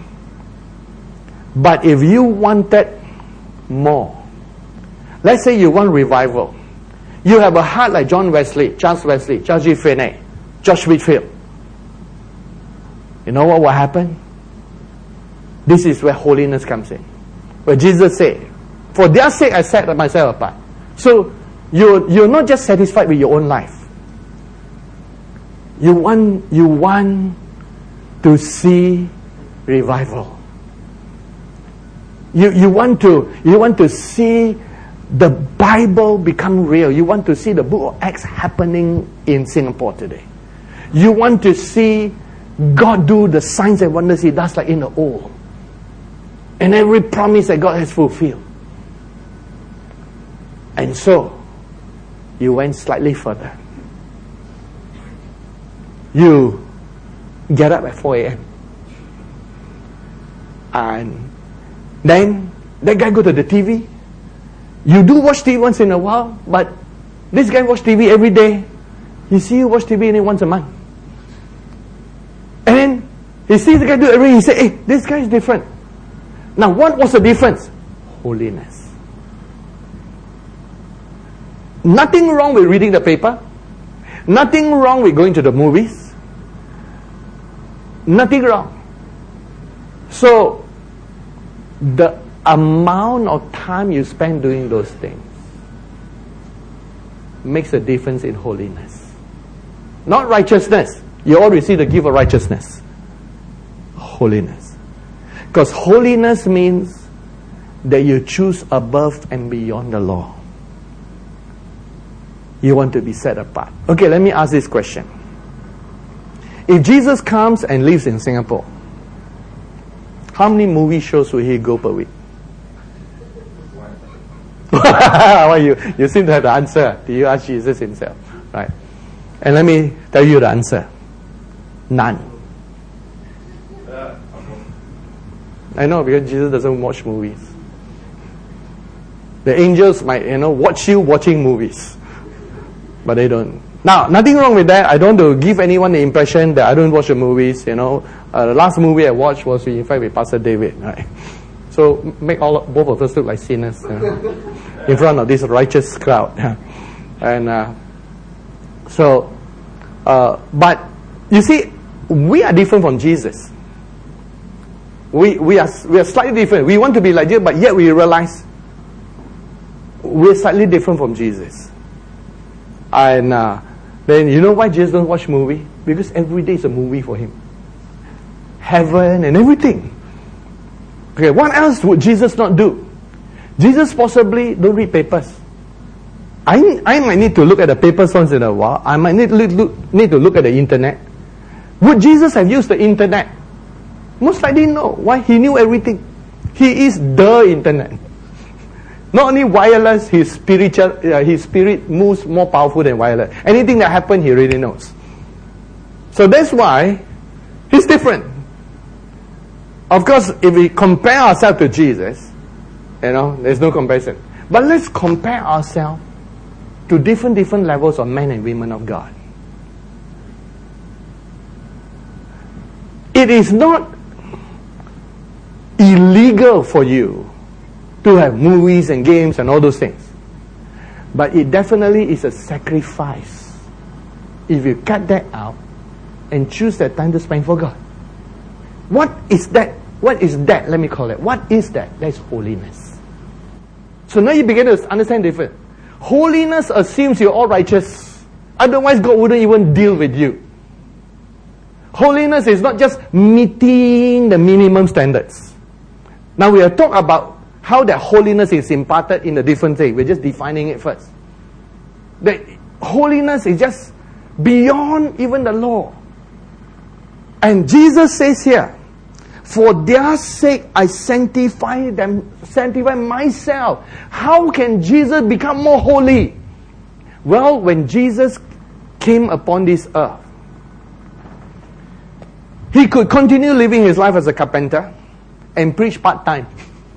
A: But if you wanted more, let's say you want revival. You have a heart like John Wesley, Charles Wesley, Charles G. Finney, George Whitefield. You know what will happen? This is where holiness comes in. Where Jesus said, for their sake I set myself apart. So you're, you're not just satisfied with your own life. You want, you want to see revival. You, you, want to, you want to see the Bible become real. You want to see the book of Acts happening in Singapore today. You want to see God do the signs and wonders He does like in the old. And every promise that God has fulfilled. And so, you went slightly further. You get up at four a.m. And then, that guy go to the T V. You do watch T V once in a while, but this guy watch T V every day. You see you watch T V only once a month. And then, he sees the guy do it every day. He say, hey, this guy is different. Now, what was the difference? Holiness. Nothing wrong with reading the paper. Nothing wrong with going to the movies. Nothing wrong. So, the amount of time you spend doing those things makes a difference in holiness. Not righteousness. You all receive the gift of righteousness. Holiness. Because holiness means that you choose above and beyond the law. You want to be set apart. Okay, let me ask this question. If Jesus comes and lives in Singapore, how many movie shows will He go per week? Well, you, you seem to have the answer. Do you ask Jesus Himself? Right. And let me tell you the answer. None. I know, because Jesus doesn't watch movies. The angels might, you know, watch you watching movies. But they don't. Now, nothing wrong with that. I don't want to give anyone the impression that I don't watch the movies, you know. Uh, the last movie I watched was, in fact, with Pastor David, right? So, make all both of us look like sinners, you know, in front of this righteous crowd. And uh, so, uh, but, you see, we are different from Jesus. We, we, are, we are slightly different. We want to be like Jesus, but yet we realize we're slightly different from Jesus. And uh, then you know why Jesus don't watch movie? Because every day is a movie for him. Heaven and everything. Okay, what else would Jesus not do? Jesus possibly don't read papers. I, I might need to look at the papers once in a while. I might need to look, look, need to look at the internet. Would Jesus have used the internet? Most likely no. Why? He knew everything. He is the internet. Not only wireless, his spiritual, uh, his spirit moves more powerful than wireless. Anything that happens, he really knows. So that's why he's different. Of course, if we compare ourselves to Jesus, you know, there's no comparison. But let's compare ourselves to different different levels of men and women of God. It is not illegal for you to have movies and games and all those things. But it definitely is a sacrifice if you cut that out and choose that time to spend for God. What is that? What is that? Let me call it. What is that? That is holiness. So now you begin to understand different. Holiness assumes you're all righteous. Otherwise God wouldn't even deal with you. Holiness is not just meeting the minimum standards. Now we are talking about how that holiness is imparted in a different thing. We're just defining it first. That holiness is just beyond even the law. And Jesus says here, for their sake I sanctify them, sanctify myself. How can Jesus become more holy? Well, when Jesus came upon this earth, he could continue living his life as a carpenter and preach part-time.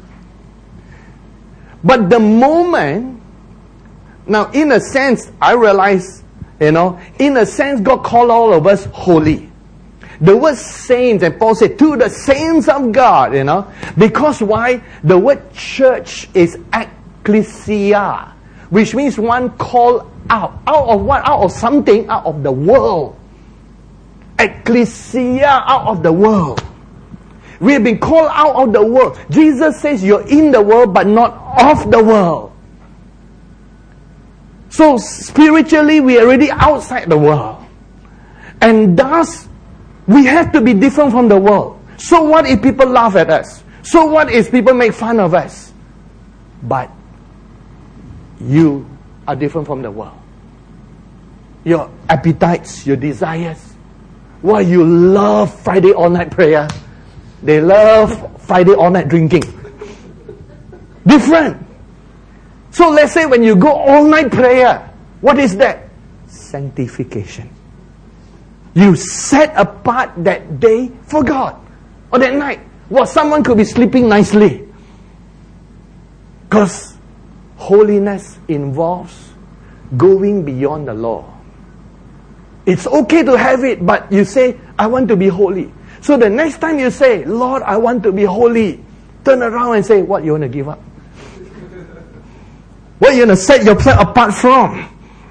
A: But the moment, now in a sense, I realize, you know, in a sense, God called all of us holy. The word saints, and Paul said, to the saints of God, you know, because why? The word church is ecclesia, which means one called out. Out of what? Out of something, out of the world. Ecclesia, out of the world. We have been called out of the world. Jesus says you're in the world but not of the world. So spiritually we are already outside the world. And thus we have to be different from the world. So what if people laugh at us? So what if people make fun of us? But you are different from the world. Your appetites, your desires. Why you love Friday all-night prayer. They love Friday all-night drinking. Different. So let's say when you go all-night prayer, what is that? Sanctification. You set apart that day for God. Or that night. Well, someone could be sleeping nicely. Because holiness involves going beyond the law. It's okay to have it, but you say, I want to be holy. So the next time you say, Lord, I want to be holy, turn around and say, what you want to give up? What you want to set yourself apart from?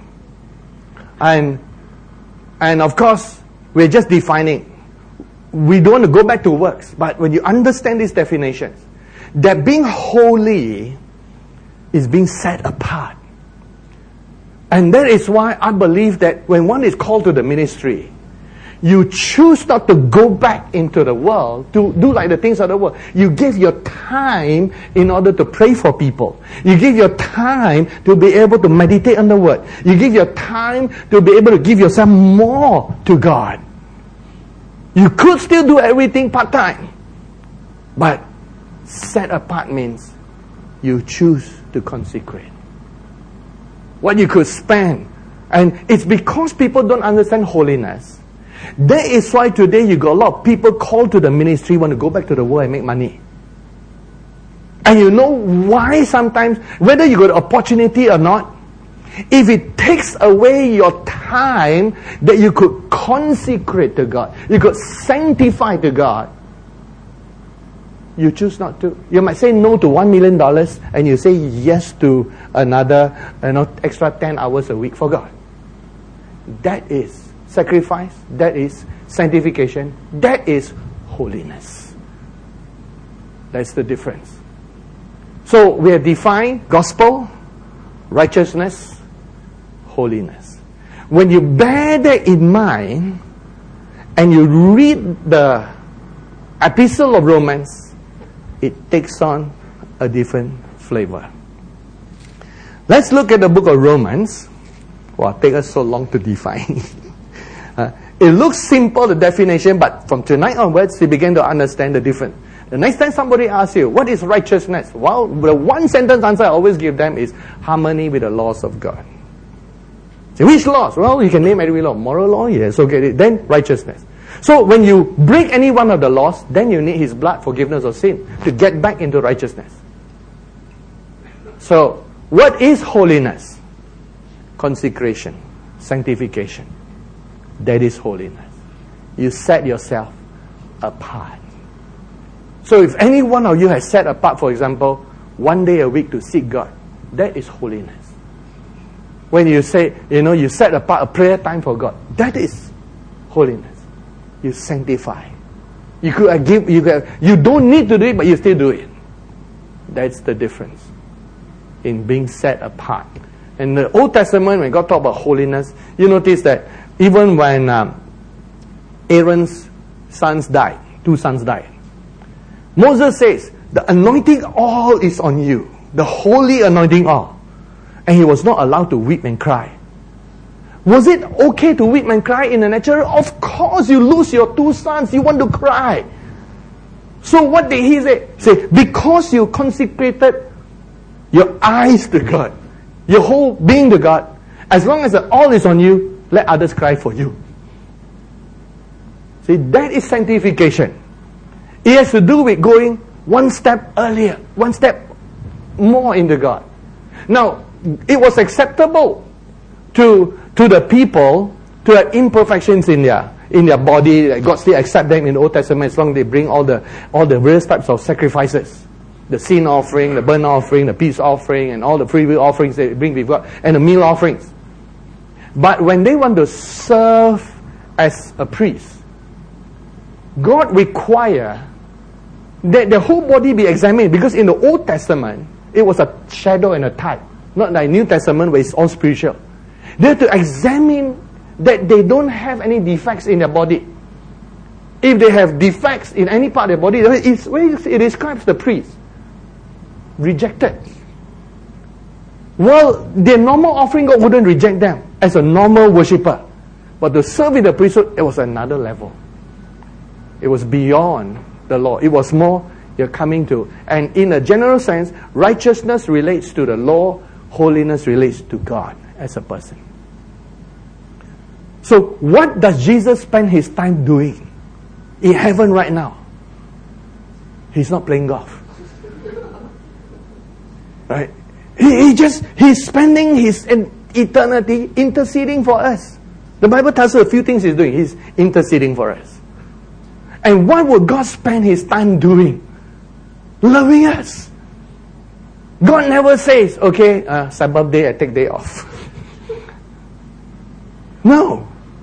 A: And, and of course, we're just defining. We don't want to go back to works, but when you understand these definitions, that being holy is being set apart. And that is why I believe that when one is called to the ministry, you choose not to go back into the world to do like the things of the world. You give your time in order to pray for people. You give your time to be able to meditate on the Word. You give your time to be able to give yourself more to God. You could still do everything part-time. But set apart means you choose to consecrate. What you could spend. And it's because people don't understand holiness. That is why today you got a lot of people called to the ministry want to go back to the world and make money. And you know why sometimes, whether you got opportunity or not, if it takes away your time that you could consecrate to God, you could sanctify to God, you choose not to. You might say no to one million dollars and you say yes to another, you know, extra ten hours a week for God. That is sacrifice. That is sanctification. That is holiness. That's the difference. So we have defined gospel, righteousness, holiness. When you bear that in mind and you read the epistle of Romans, it takes on a different flavor. Let's look at the book of Romans. Well, it takes us so long to define. uh, it looks simple, the definition, but from tonight onwards, you begin to understand the difference. The next time somebody asks you, what is righteousness? Well, the one sentence answer I always give them is harmony with the laws of God. So which laws? Well, you can name every law. Moral law, yes, okay. Then righteousness. So when you break any one of the laws, then you need His blood, forgiveness of sin, to get back into righteousness. So, what is holiness? Consecration, sanctification. That is holiness. You set yourself apart. So if any one of you has set apart, for example, one day a week to seek God, that is holiness. When you say, you know, you set apart a prayer time for God, that is holiness. You sanctify. You could give. You could, you don't need to do it, but you still do it. That's the difference in being set apart. In the Old Testament, when God talked about holiness, you notice that even when um, Aaron's sons died, two sons died, Moses says, the anointing oil is on you, the holy anointing oil, and he was not allowed to weep and cry. Was it okay to weep and cry in the natural? Of course, you lose your two sons, you want to cry. So what did he say? Say, because you consecrated your eyes to God, your whole being to God, as long as the oil is on you, let others cry for you. See, that is sanctification. It has to do with going one step earlier, one step more into God. Now, it was acceptable to to the people to have imperfections in their in their body. God still accept them in the Old Testament as long as they bring all the all the various types of sacrifices, the sin offering, the burnt offering, the peace offering, and all the free will offerings they bring before God, and the meal offerings. But when they want to serve as a priest, God require that the whole body be examined, because in the Old Testament it was a shadow and a type, not like New Testament where it's all spiritual. They have to examine that they don't have any defects in their body. If they have defects in any part of their body, it's, it describes the priest. Rejected. Well, their normal offering, God wouldn't reject them as a normal worshipper. But to serve in the priesthood, it was another level. It was beyond the law. It was more you're coming to. And in a general sense, righteousness relates to the law, holiness relates to God as a person. So what does Jesus spend his time doing in heaven right now? He's not playing golf. Right? He, he just, he's spending his eternity interceding for us. The Bible tells us a few things he's doing. He's interceding for us. And what would God spend his time doing? Loving us. God never says, okay, uh, Sabbath day, I take day off. No.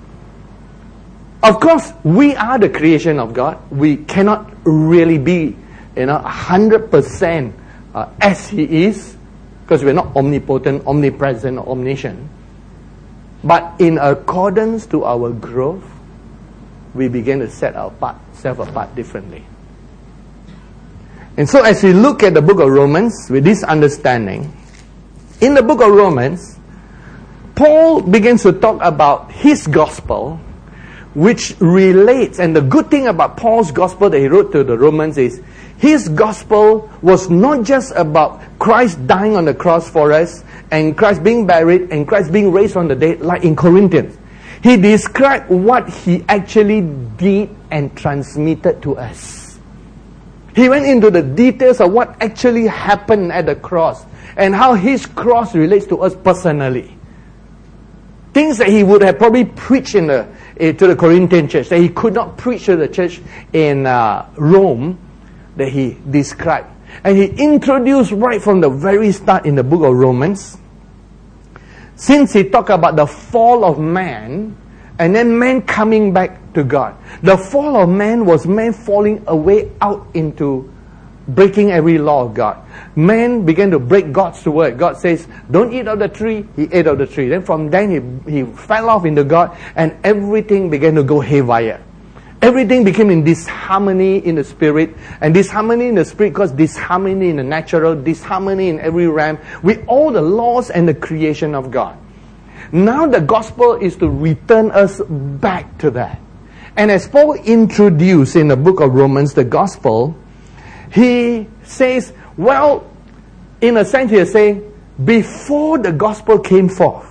A: Of course, we are the creation of God. We cannot really be, you know, one hundred percent uh, as He is, because we're not omnipotent, omnipresent, or omniscient. But in accordance to our growth, we begin to set ourselves apart differently. And so as we look at the book of Romans with this understanding, in the book of Romans, Paul begins to talk about his gospel, which relates, and the good thing about Paul's gospel that he wrote to the Romans is, his gospel was not just about Christ dying on the cross for us, and Christ being buried, and Christ being raised from the dead, like in Corinthians. He described what he actually did and transmitted to us. He went into the details of what actually happened at the cross and how his cross relates to us personally. Things that he would have probably preached in the, uh, to the Corinthian church, that he could not preach to the church in uh, Rome, that he described. And he introduced right from the very start in the book of Romans, since he talked about the fall of man, and then man coming back to God. The fall of man was man falling away out into breaking every law of God. Man began to break God's word. God says, don't eat of the tree. He ate of the tree. Then from then he, he fell off into God, and everything began to go haywire. Everything became in disharmony in the spirit, and disharmony in the spirit caused disharmony in the natural, disharmony in every realm, with all the laws and the creation of God. Now the gospel is to return us back to that. And as Paul introduced in the book of Romans, the gospel, he says, well, in a sense he is saying, before the gospel came forth,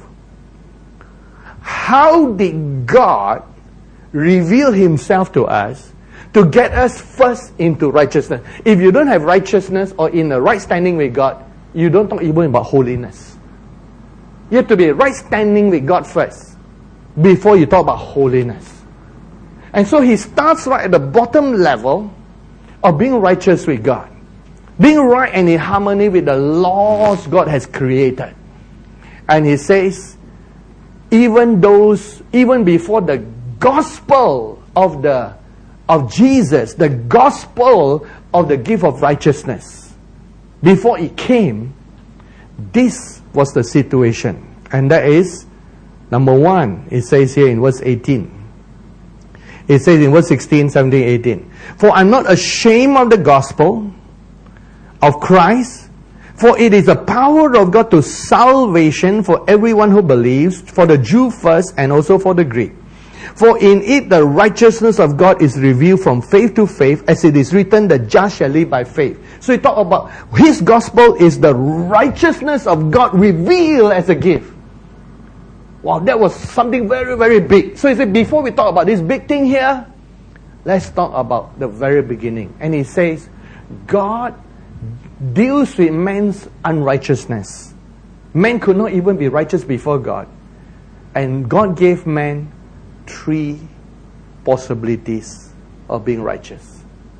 A: how did God reveal himself to us to get us first into righteousness? If you don't have righteousness or in the right standing with God, you don't talk even about holiness. You have to be right standing with God first before you talk about holiness. And so he starts right at the bottom level of being righteous with God. Being right and in harmony with the laws God has created. And he says, even those, even before the gospel of the of Jesus, the gospel of the gift of righteousness, before it came, this was the situation. And that is, number one, it says here in verse eighteen. It says in verse sixteen, seventeen, eighteen. For I'm not ashamed of the gospel of Christ, for it is the power of God to salvation for everyone who believes, for the Jew first and also for the Greek. For in it the righteousness of God is revealed from faith to faith, as it is written, the just shall live by faith. So he talk about his gospel is the righteousness of God revealed as a gift. Wow, that was something very, very big. So he said, before we talk about this big thing here, let's talk about the very beginning. And he says, God deals with man's unrighteousness. Man could not even be righteous before God. And God gave man three possibilities of being righteous.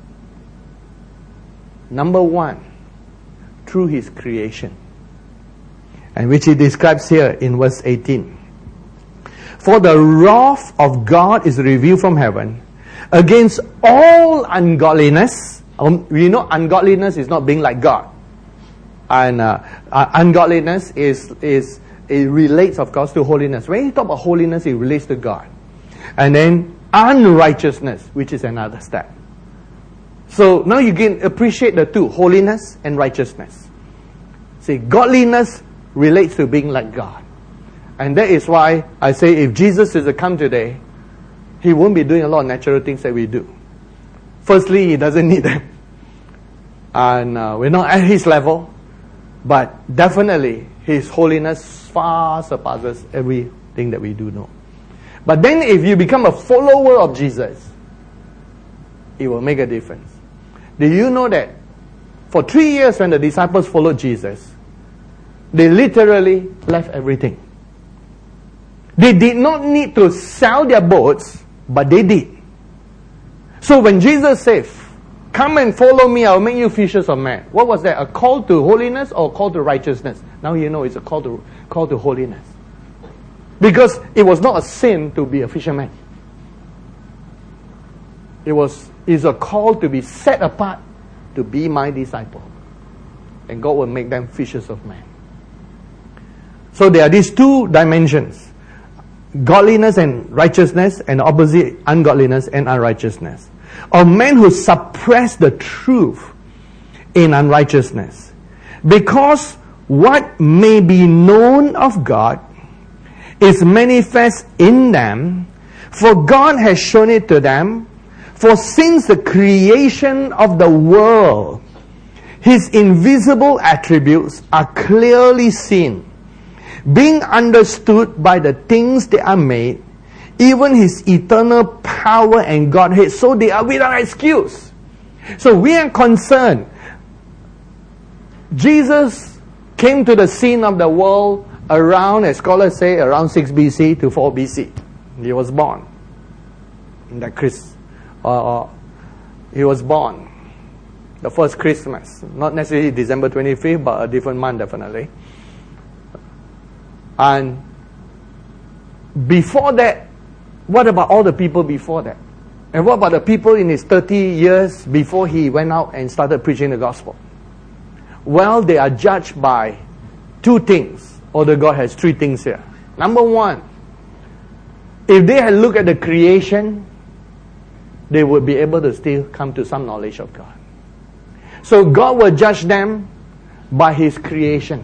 A: Number one, through his creation, and which he describes here in verse eighteen. For the wrath of God is revealed from heaven against all ungodliness. Um, we know ungodliness is not being like God, and uh, uh, ungodliness is is it relates, of course, to holiness. When you talk about holiness, it relates to God. And then unrighteousness, which is another step. So now you can appreciate the two, holiness and righteousness. See, godliness relates to being like God. And that is why I say if Jesus is to come today, he won't be doing a lot of natural things that we do. Firstly, he doesn't need them. And uh, we're not at his level. But definitely, his holiness far surpasses everything that we do know. But then if you become a follower of Jesus, it will make a difference. Do you know that for three years when the disciples followed Jesus, they literally left everything. They did not need to sell their boats, but they did. So when Jesus said, come and follow me, I'll make you fishers of men. What was that? A call to holiness or a call to righteousness? Now you know it's a call to call to holiness. Because it was not a sin to be a fisherman. It was is a call to be set apart to be my disciple. And God will make them fishers of men. So there are these two dimensions. Godliness and righteousness, and opposite, ungodliness and unrighteousness. Of men who suppress the truth in unrighteousness. Because what may be known of God is manifest in them, for God has shown it to them. For since the creation of the world, his invisible attributes are clearly seen, being understood by the things that are made, even his eternal power and Godhead, so they are without excuse. So we are concerned. Jesus came to the scene of the world around, as scholars say, around six B C to four B C. He was born. In that Christ, uh, uh, he was born. The first Christmas. Not necessarily December twenty-fifth, but a different month definitely. And before that, what about all the people before that? And what about the people in his thirty years before he went out and started preaching the gospel? Well, they are judged by two things. Although God has three things here. Number one, if they had looked at the creation, they would be able to still come to some knowledge of God. So God will judge them by His creation.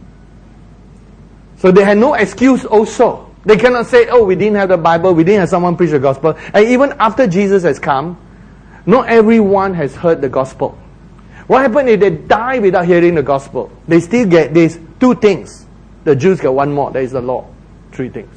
A: So they had no excuse also. They cannot say, oh, we didn't have the Bible, we didn't have someone preach the gospel. And even after Jesus has come, not everyone has heard the gospel. What happened if they die without hearing the gospel? They still get these two things. The Jews get one more. There is the law. Three things.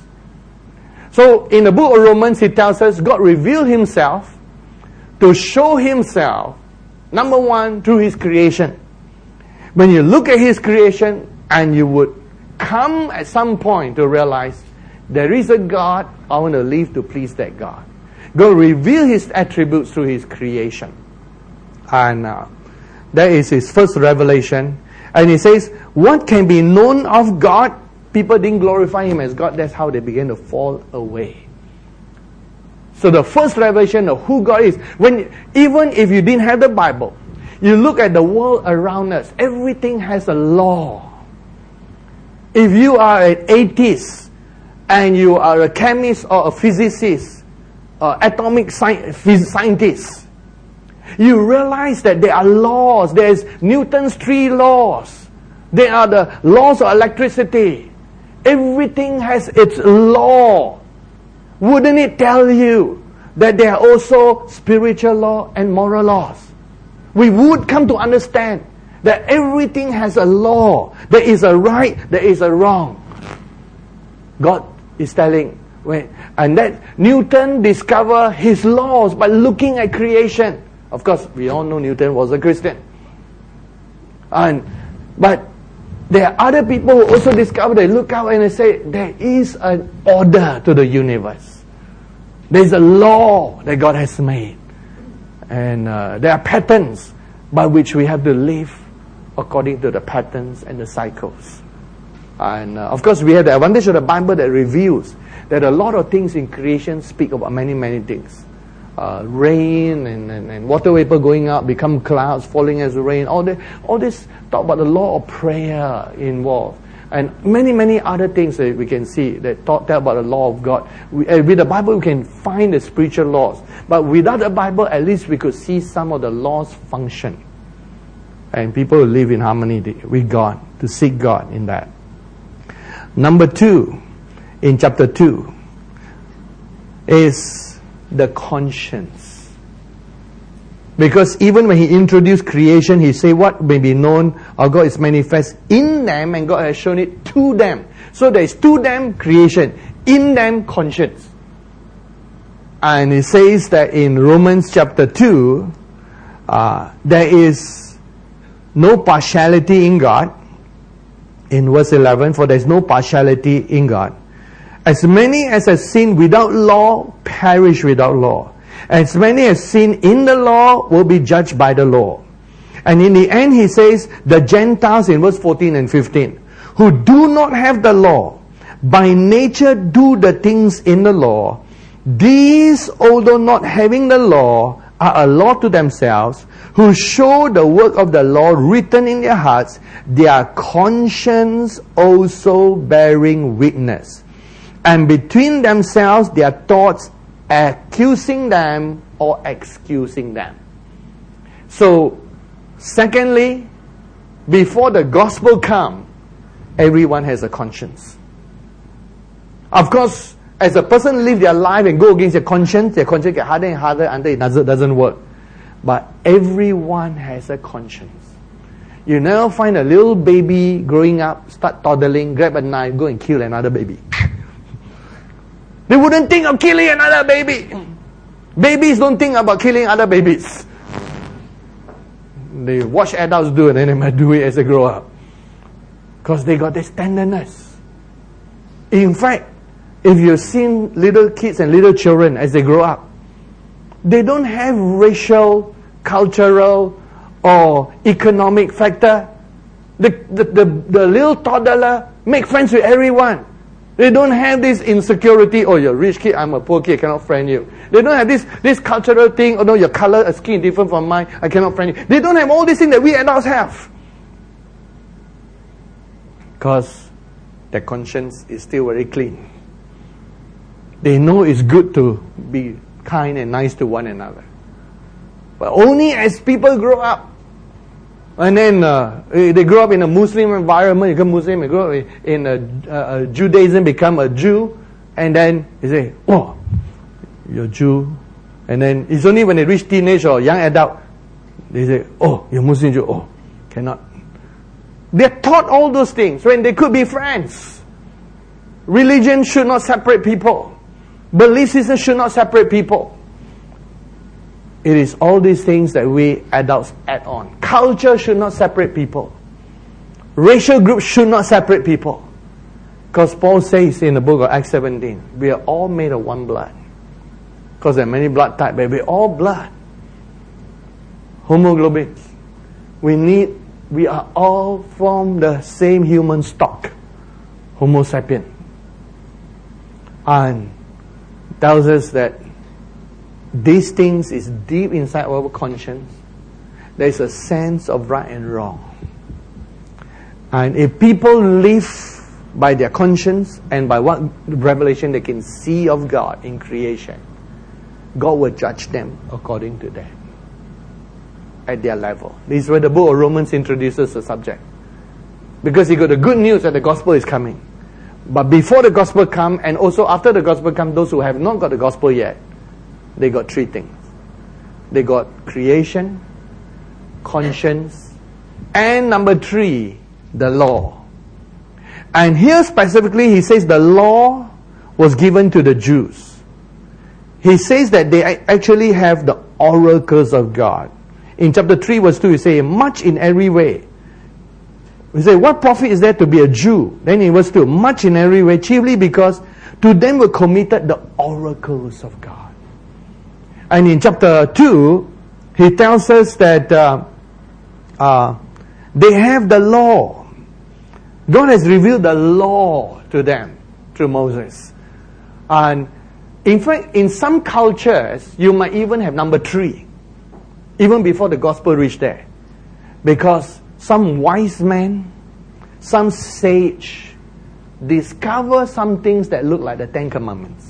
A: So in the book of Romans, it tells us God revealed Himself to show Himself, number one, through His creation. When you look at His creation, and you would come at some point to realize there is a God, I want to live to please that God. God reveal His attributes through His creation. And uh, that is His first revelation. And He says, what can be known of God? People didn't glorify Him as God. That's how they began to fall away. So the first revelation of who God is, when even if you didn't have the Bible, you look at the world around us, everything has a law. If you are an atheist, and you are a chemist or a physicist, or atomic sci- scientist, you realize that there are laws. There's Newton's three laws. There are the laws of electricity. Everything has its law. Wouldn't it tell you that there are also spiritual law and moral laws? We would come to understand that everything has a law. There is a right, there is a wrong. God is telling, when, and that Newton discovered his laws by looking at creation. Of course, we all know Newton was a Christian. And but there are other people who also discover, they look out and they say, there is an order to the universe. There is a law that God has made. And uh, there are patterns by which we have to live according to the patterns and the cycles. And uh, of course, we have the advantage of the Bible that reveals that a lot of things in creation speak about many, many things. Uh, rain and, and, and water vapor going up, become clouds, falling as rain. All, the, all this talk about the law of prayer involved. And many, many other things that we can see that talk, talk about the law of God. We, uh, with the Bible, we can find the spiritual laws. But without the Bible, at least we could see some of the laws function. And people live in harmony with God, to seek God in that. Number two, in chapter two, is the conscience. Because even when He introduced creation, He said what may be known of God is manifest in them, and God has shown it to them. So there is to them creation, in them conscience. And He says that in Romans chapter two, uh, there is no partiality in God. In verse eleven, for there is no partiality in God. As many as have sinned without law perish without law. As many as sin in the law will be judged by the law. And in the end, He says, the Gentiles in verse fourteen and fifteen, who do not have the law, by nature do the things in the law. These, although not having the law, are a law to themselves, who show the work of the law written in their hearts, their conscience also bearing witness. And between themselves, their thoughts accusing them or excusing them. So, secondly, before the gospel comes, everyone has a conscience. Of course, as a person live their life and go against their conscience, their conscience get harder and harder until it doesn't, doesn't work. But everyone has a conscience. You never find a little baby growing up, start toddling, grab a knife, go and kill another baby. They wouldn't think of killing another baby. Babies don't think about killing other babies. They watch adults do it, and then they might do it as they grow up. Because they got this tenderness. In fact, if you've seen little kids and little children as they grow up, they don't have racial, cultural, or economic factor. The, the, the, the little toddler make friends with everyone. They don't have this insecurity, oh, you're a rich kid, I'm a poor kid, I cannot friend you. They don't have this, this cultural thing, oh no, your color, your skin different from mine, I cannot friend you. They don't have all these things that we adults have. Because their conscience is still very clean. They know it's good to be kind and nice to one another. But only as people grow up, and then uh, they grow up in a Muslim environment, you become Muslim, you grow up in a, a, a Judaism, become a Jew, and then they say, oh, you're Jew. And then it's only when they reach teenage or young adult, they say, oh, you're Muslim Jew. Oh, cannot. They're taught all those things when they could be friends. Religion should not separate people. Belief system should not separate people. It is all these things that we adults add on. Culture should not separate people. Racial groups should not separate people. Because Paul says in the book of Acts seventeen, we are all made of one blood. Because there are many blood types, but we're all blood. Homoglobins. We need, we are all from the same human stock. Homo sapien. And tells us that these things is deep inside our conscience. There is a sense of right and wrong. And if people live by their conscience and by what revelation they can see of God in creation, God will judge them according to that. At their level. This is where the book of Romans introduces the subject. Because he got the good news that the gospel is coming. But before the gospel comes, and also after the gospel comes, those who have not got the gospel yet, they got three things. They got creation, conscience, and number three, the law. And here specifically he says the law was given to the Jews. He says that they actually have the oracles of God. In chapter three verse two he says, much in every way. We say, what profit is there to be a Jew? Then in verse two, much in every way, chiefly because to them were committed the oracles of God. And in chapter two, he tells us that uh, uh, they have the law. God has revealed the law to them through Moses. And in fact, in some cultures, you might even have number three, even before the gospel reached there. Because some wise man, some sage, discover some things that look like the Ten Commandments.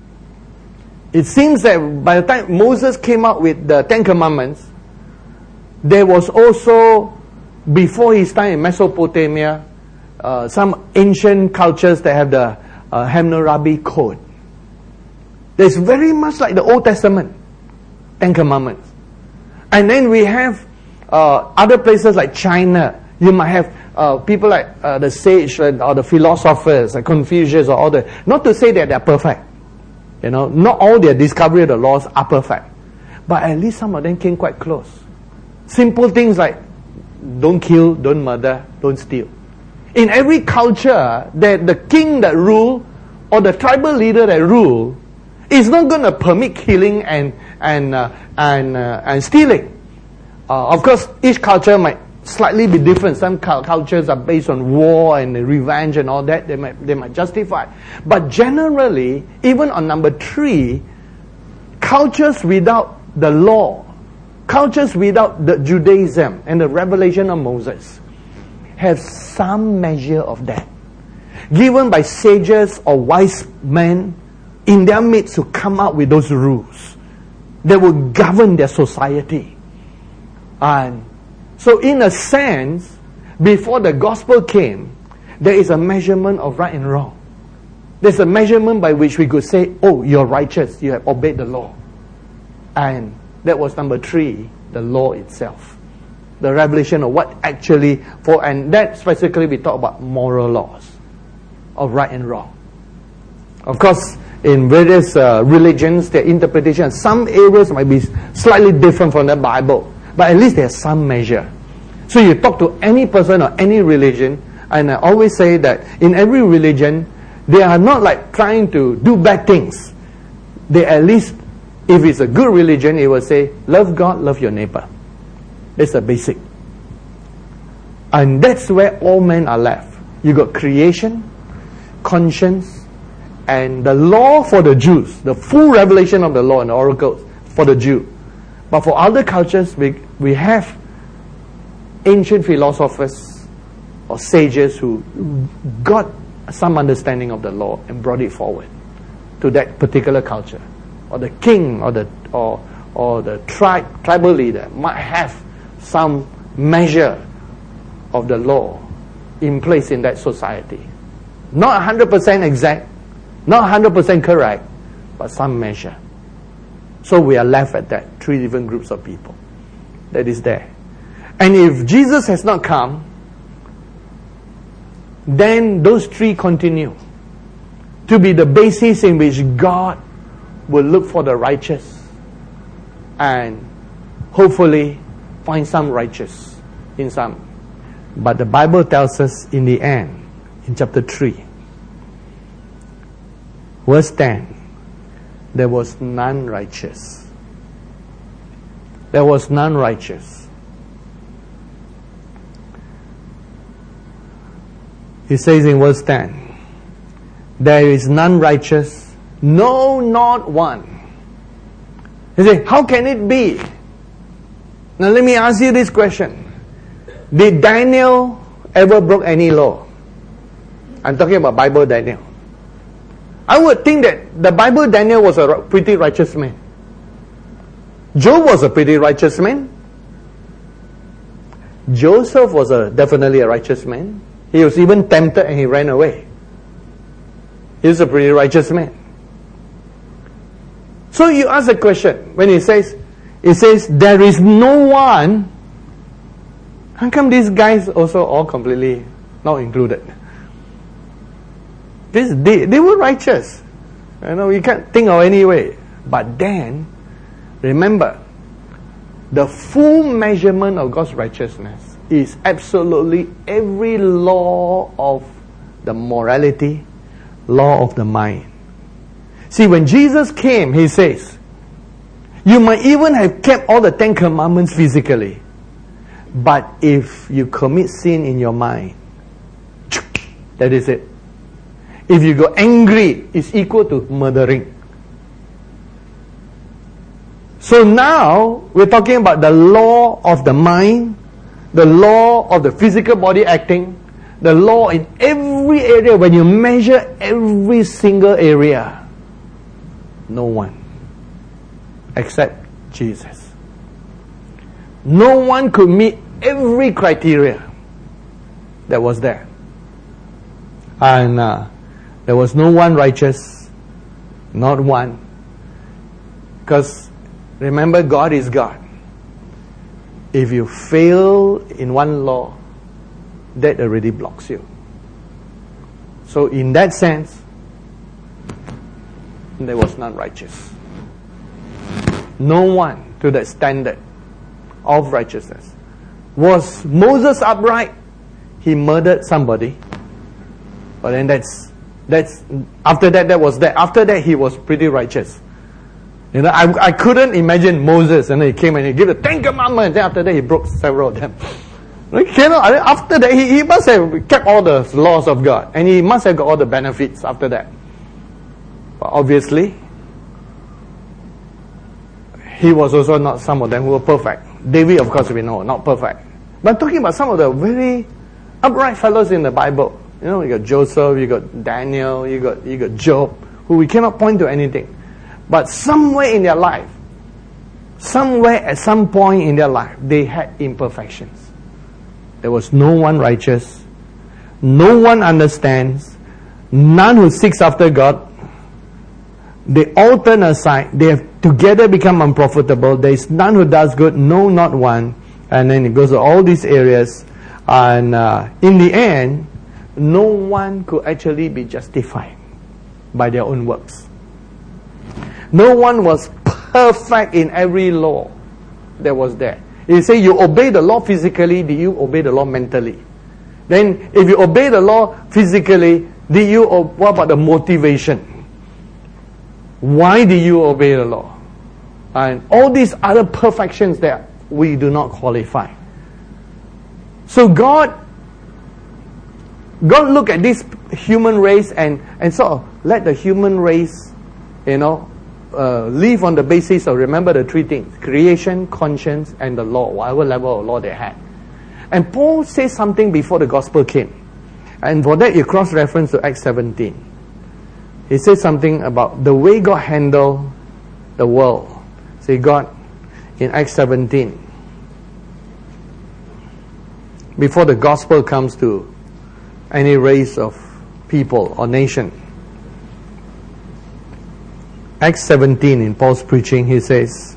A: It seems that by the time Moses came out with the Ten Commandments, there was also, before his time in Mesopotamia, uh, some ancient cultures that have the uh, Hammurabi Code. It's very much like the Old Testament, Ten Commandments. And then we have uh, other places like China. You might have uh, people like uh, the sage or the philosophers, like Confucius or all the, not to say that they're perfect. You know, not all their discovery of the laws are perfect. But at least some of them came quite close. Simple things like don't kill, don't murder, don't steal. In every culture, that the king that rule or the tribal leader that rule is not going to permit killing and and uh, and uh, and stealing. Uh, of course, each culture might slightly be different. Some cultures are based on war and revenge and all that. They might they might justify. But generally, even on number three, cultures without the law, cultures without the Judaism and the revelation of Moses, have some measure of that, given by sages or wise men in their midst who come up with those rules that will govern their society. And so in a sense, before the gospel came, there is a measurement of right and wrong. There's a measurement by which we could say, oh, you're righteous, you have obeyed the law. And that was number three, the law itself. The revelation of what actually, for and that specifically we talk about moral laws of right and wrong. Of course, in various uh, religions, their interpretation, some areas might be slightly different from the Bible. but at least there's some measure. So you talk to any person or any religion, and I always say that in every religion, they are not like trying to do bad things. They at least, if it's a good religion, it will say, love God, love your neighbor. That's the basic. And that's where all men are left. You got creation, conscience, and the law for the Jews. The full revelation of the law and the oracles for the Jew. But for other cultures, we, we have ancient philosophers or sages who got some understanding of the law and brought it forward to that particular culture. Or the king or the or or the tribe tribal leader might have some measure of the law in place in that society. Not one hundred percent exact, not one hundred percent correct, but some measure. So we are left at that, three different groups of people that is there. And if Jesus has not come, then those three continue to be the basis in which God will look for the righteous and hopefully find some righteous in some. But the Bible tells us in the end, in chapter three, verse ten, there was none righteous. There was none righteous. He says in verse ten, there is none righteous, no, not one. You say, how can it be? Now let me ask you this question. Did Daniel ever broke any law? I'm talking about Bible Daniel. I would think that the Bible Daniel was a pretty righteous man. Job was a pretty righteous man. Joseph was a, definitely a righteous man. He was even tempted and he ran away. He was a pretty righteous man. So you ask a question when he says, it says, there is no one. How come these guys also all completely not included? This, they, they were righteous. You know, you can't think of any way. But then, remember, the full measurement of God's righteousness is absolutely every law of the morality, law of the mind. See, when Jesus came, he says, you might even have kept all the Ten Commandments physically, but if you commit sin in your mind, that is it. If you go angry, it's equal to murdering. So now, we're talking about the law of the mind, the law of the physical body acting, the law in every area. When you measure every single area, no one except Jesus. No one could meet every criteria that was there. And uh, there was no one righteous, not one. Because remember, God is God. If you fail in one law, that already blocks you. So in that sense, there was none righteous. No one to that standard of righteousness. Was Moses upright? He murdered somebody. But then that's that's after that that was that. After that he was pretty righteous. You know, I I couldn't imagine Moses and then he came and he gave the Ten Commandments. Then after that he broke several of them. Like, cannot, after that he, he must have kept all the laws of God and he must have got all the benefits after that. But obviously, he was also not some of them who were perfect. David, of course, we know, not perfect. But I'm talking about some of the very upright fellows in the Bible. You know, you got Joseph, you got Daniel, you got you got Job, who we cannot point to anything. But somewhere in their life, somewhere at some point in their life, they had imperfections. There was no one righteous, no one understands, none who seeks after God. They all turn aside. They have together become unprofitable. There is none who does good, no, not one. And then it goes to all these areas. And uh, in the end, no one could actually be justified by their own works. No one was perfect in every law that was there. You say you obey the law physically, do you obey the law mentally? Then if you obey the law physically, do you, what about the motivation? Why do you obey the law? And all these other perfections that we do not qualify. So God, God look at this human race and, and sort of let the human race, you know, uh, live on the basis of, remember the three things, creation, conscience, and the law, whatever level of law they had. And Paul says something before the gospel came. And for that you cross-reference to Acts seventeen. He says something about the way God handled the world. See, God, in Acts seventeen, before the gospel comes to any race of people or nation. Acts seventeen, in Paul's preaching, he says,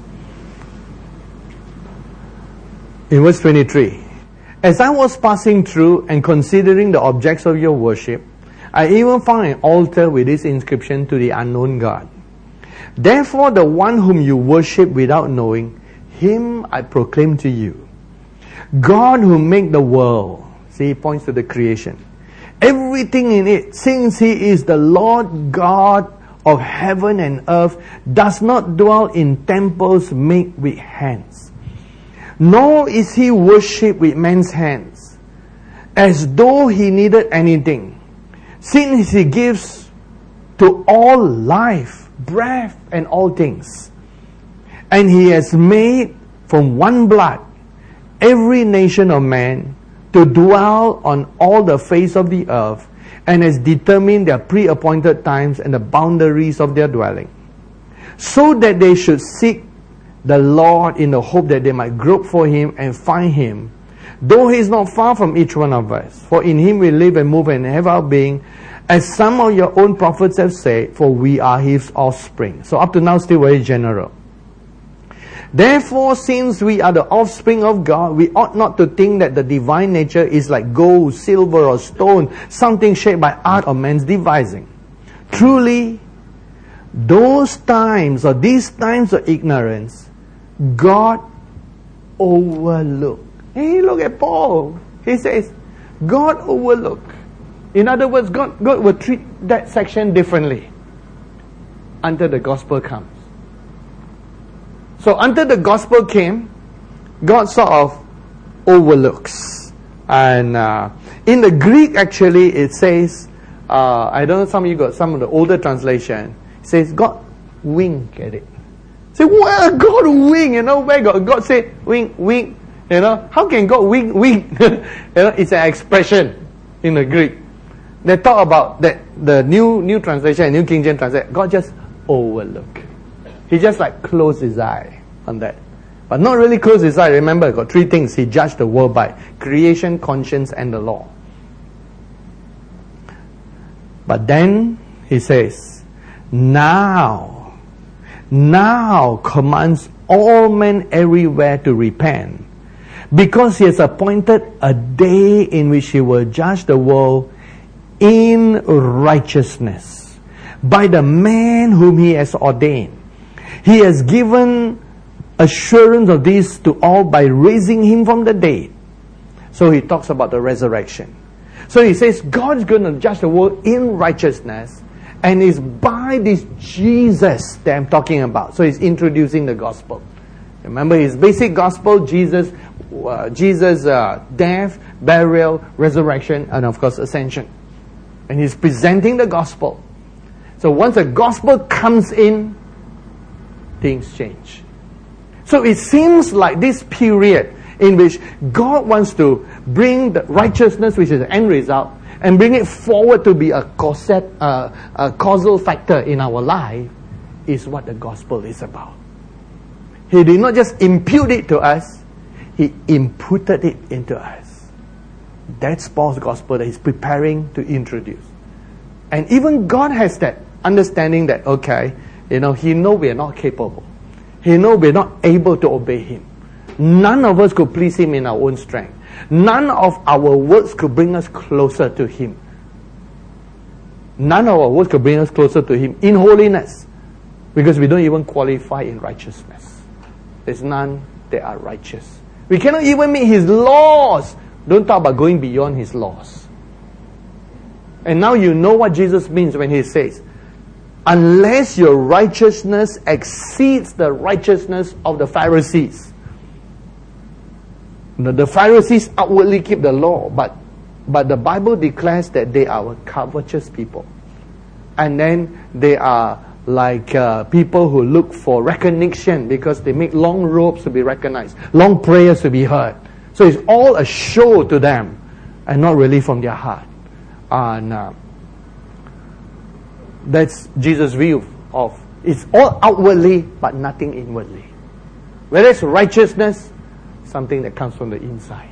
A: in verse twenty-three, as I was passing through and considering the objects of your worship, I even found an altar with this inscription, to the unknown God. Therefore, the one whom you worship without knowing, him I proclaim to you. God who made the world. See, he points to the creation. Everything in it, since he is the Lord God of heaven and earth, does not dwell in temples made with hands. Nor is he worshipped with men's hands, as though he needed anything, since he gives to all life, breath, and all things. And he has made from one blood every nation of man to dwell on all the face of the earth, and has determined their pre-appointed times and the boundaries of their dwelling, so that they should seek the Lord in the hope that they might grope for him and find him, though he is not far from each one of us. For in him we live and move and have our being, as some of your own prophets have said, for we are his offspring. So up to now still very general. Therefore, since we are the offspring of God, we ought not to think that the divine nature is like gold, silver, or stone, something shaped by art or man's devising. Truly, those times or these times of ignorance, God overlooked. Hey, look at Paul. He says, God overlooked. In other words, God, God will treat that section differently until the gospel comes. So until the gospel came, God sort of overlooks. And uh, in the Greek, actually, it says, uh, I don't know, some of you got some of the older translation, it says, God wink at it. Say, well, God wink, you know, where God, God say, wink, wink, you know, how can God wink, wink? You know, it's an expression in the Greek. They talk about that, the new new translation, New King James translation, God just overlook. He just like closed his eye on that. But not really closed his eye. Remember, got three things he judged the world by: creation, conscience, and the law. But then he says, now, now commands all men everywhere to repent, because he has appointed a day in which he will judge the world in righteousness by the man whom he has ordained. He has given assurance of this to all by raising him from the dead. So he talks about the resurrection. So he says God's going to judge the world in righteousness, and it's by this Jesus that I'm talking about. So he's introducing the gospel. Remember his basic gospel, Jesus, uh, Jesus' uh, death, burial, resurrection, and of course ascension. And he's presenting the gospel. So once the gospel comes in, things change. So it seems like this period in which God wants to bring the righteousness, which is the end result, and bring it forward to be a, causet, uh, a causal factor in our life, is what the gospel is about. He did not just impute it to us, he imputed it into us. That's Paul's gospel that he's preparing to introduce. And even God has that understanding that, okay, you know, he knows we are not capable. He knows we are not able to obey him. None of us could please him in our own strength. None of our works could bring us closer to him. None of our works could bring us closer to him in holiness, because we don't even qualify in righteousness. There's none that are righteous. We cannot even meet His laws. Don't talk about going beyond His laws. And now you know what Jesus means when He says, unless your righteousness exceeds the righteousness of the Pharisees. The, the Pharisees outwardly keep the law, but, but the Bible declares that they are covetous people. And then they are like uh, people who look for recognition because they make long robes to be recognized, long prayers to be heard. So it's all a show to them and not really from their heart. And uh, that's Jesus' view of it's all outwardly but nothing inwardly. Whereas righteousness, something that comes from the inside.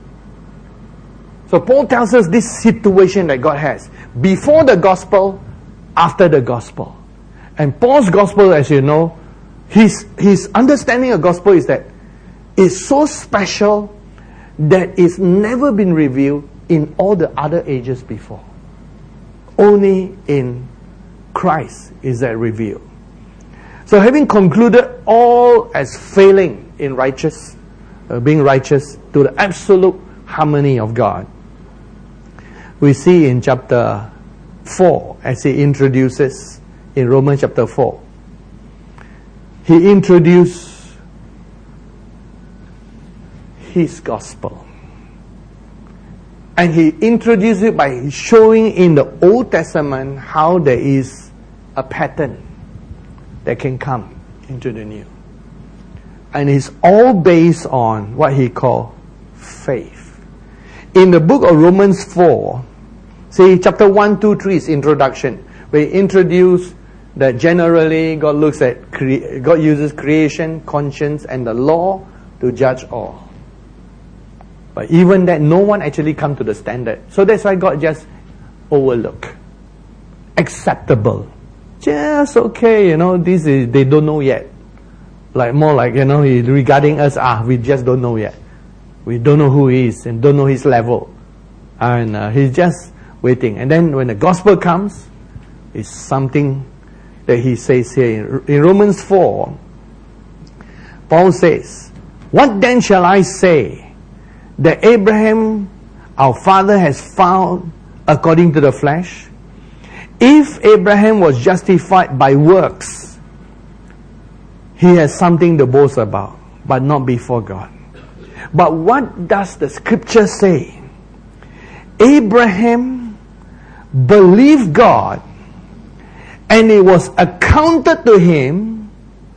A: So Paul tells us this situation that God has before the gospel, after the gospel. And Paul's gospel, as you know, his, his understanding of gospel is that it's so special that it's never been revealed in all the other ages before. Only in Christ is that revealed. So having concluded all as failing in righteous, uh, being righteous to the absolute harmony of God, we see in chapter four, as he introduces in Romans chapter four, he introduced his gospel. And he introduced it by showing in the Old Testament how there is a pattern that can come into the New. And it's all based on what he called faith. In the book of Romans four, see chapter one, two, three is introduction. We introduce that generally God looks at, cre- God uses creation, conscience, and the law to judge all. But even that, no one actually come to the standard. So that's why God just overlook. Acceptable. Just okay, you know, this is, they don't know yet. Like more like, you know, he regarding us, ah, we just don't know yet. We don't know who he is and don't know his level. And uh, he's just waiting. And then when the gospel comes, it's something that he says here. In, in Romans four, Paul says, what then shall I say? That Abraham, our father, has found according to the flesh? If Abraham was justified by works, he has something to boast about, but not before God. But what does the scripture say? Abraham believed God, and it was accounted to him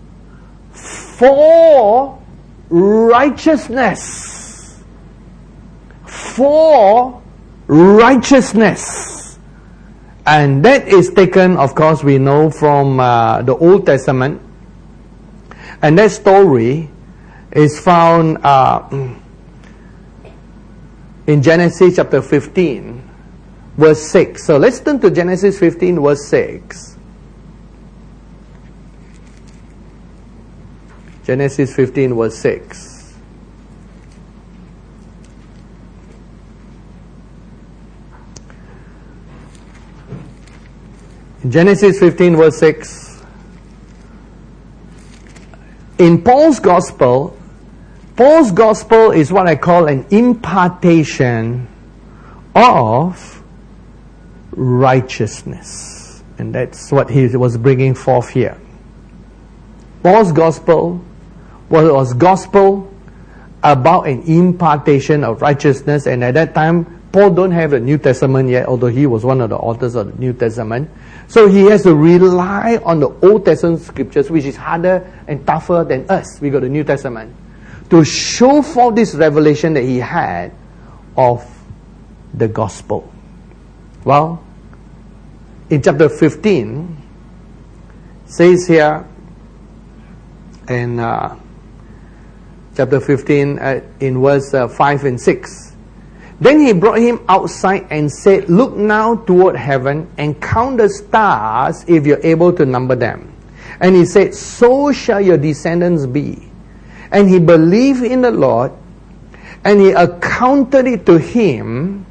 A: for righteousness. For righteousness. And that is taken, of course, we know from uh, the Old Testament. And that story is found uh, in Genesis chapter fifteen, verse six. So let's turn to Genesis fifteen, verse six. Genesis fifteen, verse six. Genesis fifteen, verse six. In Paul's gospel, Paul's gospel is what I call an impartation of righteousness. And that's what he was bringing forth here. Paul's gospel was gospel about an impartation of righteousness. And at that time, Paul don't have the New Testament yet, although he was one of the authors of the New Testament. So he has to rely on the Old Testament scriptures, which is harder and tougher than us. We got the New Testament. To show forth this revelation that he had of the gospel. Well, in chapter fifteen, says here, in uh, chapter fifteen, uh, in verse uh, five and six, then he brought him outside and said, look now toward heaven and count the stars if you're able to number them. And he said, so shall your descendants be. And he believed in the Lord, and he accounted it to him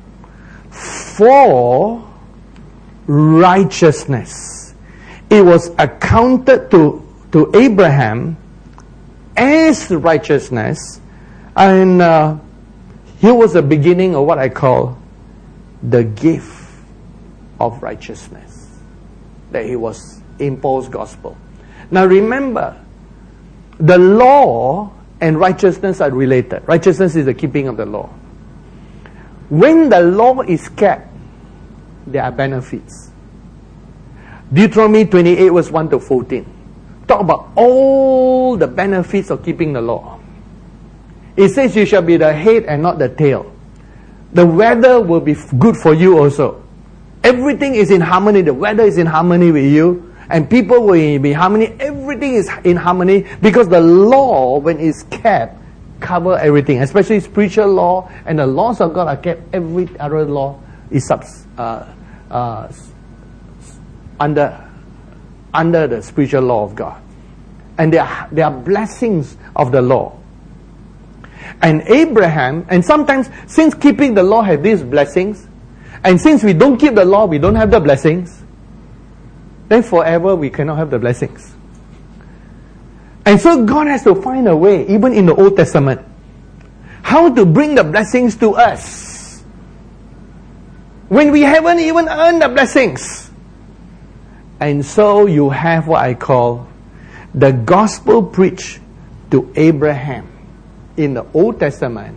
A: for righteousness. It was accounted to, to Abraham as righteousness, And uh, here was the beginning of what I call the gift of righteousness, that he was in Paul's gospel. Now remember, the law and righteousness are related. Righteousness is the keeping of the law. When the law is kept, there are benefits. Deuteronomy twenty-eight verse one to fourteen. Talk about all the benefits of keeping the law. It says you shall be the head and not the tail. The weather will be good for you also. Everything is in harmony. The weather is in harmony with you. And people will be in harmony. Everything is in harmony because the law, when it's kept, cover everything. Especially spiritual law and the laws of God are kept. Every other law is subs, uh, uh, under, under the spiritual law of God. And there are, there are blessings of the law. And Abraham, and sometimes since keeping the law has these blessings, and since we don't keep the law, we don't have the blessings, then forever we cannot have the blessings. And so God has to find a way, even in the Old Testament, how to bring the blessings to us when we haven't even earned the blessings. And so you have what I call the gospel preached to Abraham in the Old Testament,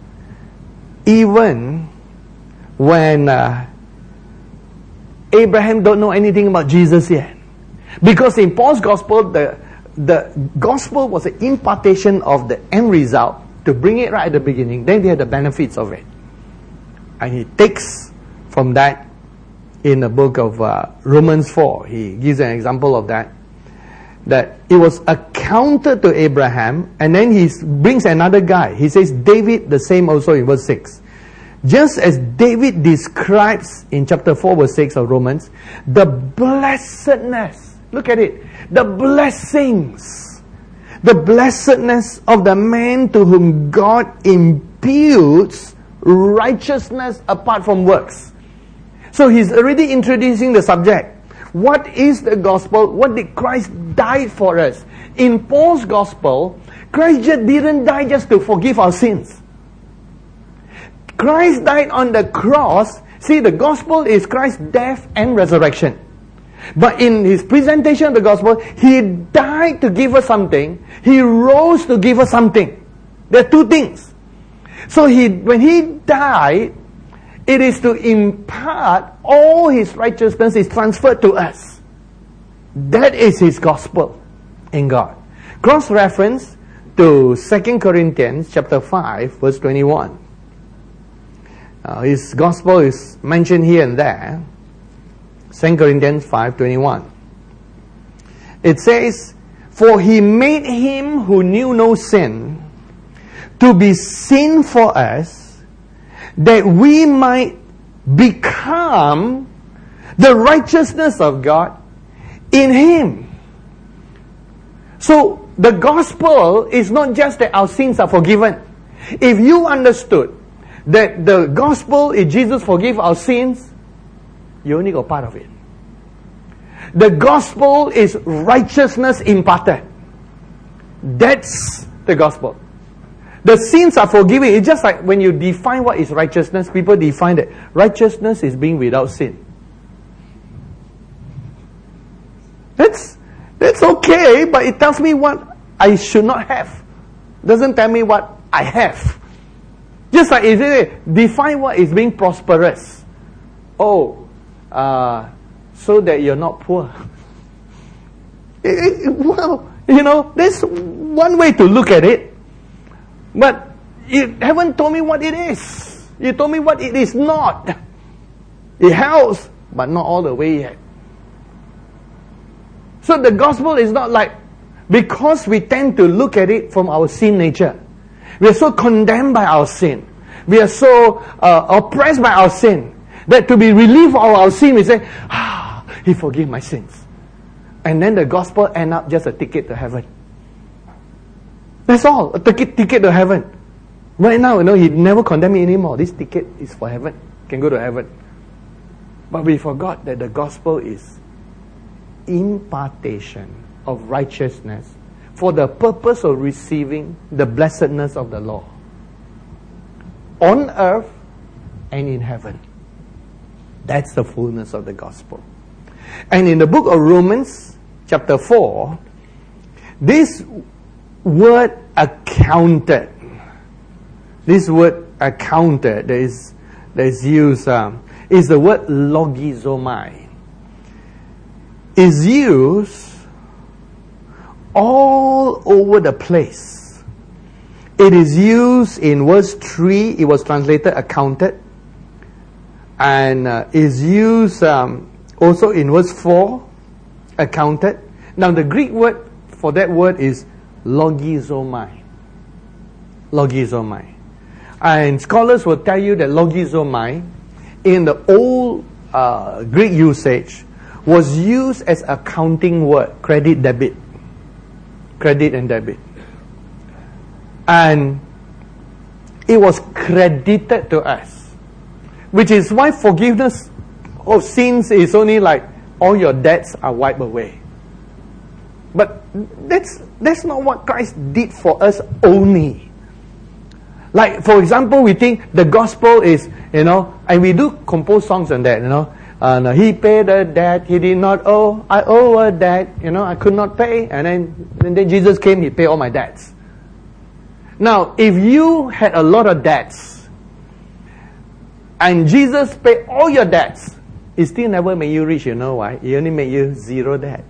A: even when uh, Abraham don't know anything about Jesus yet. Because in Paul's gospel, the, the gospel was an impartation of the end result to bring it right at the beginning. Then they had the benefits of it. And he takes from that in the book of uh, Romans four. He gives an example of that. That it was accounted to Abraham, and then he brings another guy. He says David the same also in verse six. Just as David describes in chapter four verse six of Romans, the blessedness, look at it, the blessings, the blessedness of the man to whom God imputes righteousness apart from works. So he's already introducing the subject. What is the gospel? What did Christ die for us? In Paul's gospel, Christ just didn't die just to forgive our sins. Christ died on the cross. See, the gospel is Christ's death and resurrection. But in his presentation of the gospel, he died to give us something. He rose to give us something. There are two things. So he, when he died, it is to impart all his righteousness is transferred to us. That is his gospel in God. Cross-reference to Second Corinthians chapter five verse twenty-one. Uh, his gospel is mentioned here and there. Second Corinthians five twenty-one. It says, "For he made him who knew no sin to be sin for us, that we might become the righteousness of God in him." So, the gospel is not just that our sins are forgiven. If you understood that the gospel is Jesus forgive our sins, you only got part of it. The gospel is righteousness imparted. That's the gospel. The sins are forgiven. It's just like when you define what is righteousness, people define that righteousness is being without sin. That's, that's okay, but it tells me what I should not have. It doesn't tell me what I have. Just like if it define what is being prosperous. Oh, uh, so that you're not poor. It, it, well, you know, there's one way to look at it. But you haven't told me what it is. You told me what it is not. It helps, but not all the way yet. So the gospel is not like, because we tend to look at it from our sin nature. We are so condemned by our sin. We are so uh, oppressed by our sin, that to be relieved of our sin, we say, ah, he forgave my sins. And then the gospel end up just a ticket to heaven. That's all. A ticket, ticket to heaven. Right now, you know, he never condemned me anymore. This ticket is for heaven. Can go to heaven. But we forgot that the gospel is impartation of righteousness for the purpose of receiving the blessedness of the law. on earth and in heaven. That's the fullness of the gospel. And in the book of Romans, chapter four, this word accounted, this word accounted that is, that is used, um, is the word logizomai. Is used all over the place. It is used in verse three, it was translated accounted. And uh, is used um, also in verse four, accounted. Now the Greek word for that word is logizomai. Logizomai. And scholars will tell you that logizomai in the old uh, Greek usage was used as a counting word, credit, debit. Credit and debit. And it was credited to us. Which is why forgiveness of sins is only like all your debts are wiped away. But that's that's not what Christ did for us only. Like, for example, we think the gospel is, you know, and we do compose songs on that, you know. And uh, he paid a debt he did not owe. I owe a debt, you know, I could not pay. And then, and then Jesus came, he paid all my debts. Now, if you had a lot of debts, and Jesus paid all your debts, it still never made you rich, you know why? He only made you zero debt.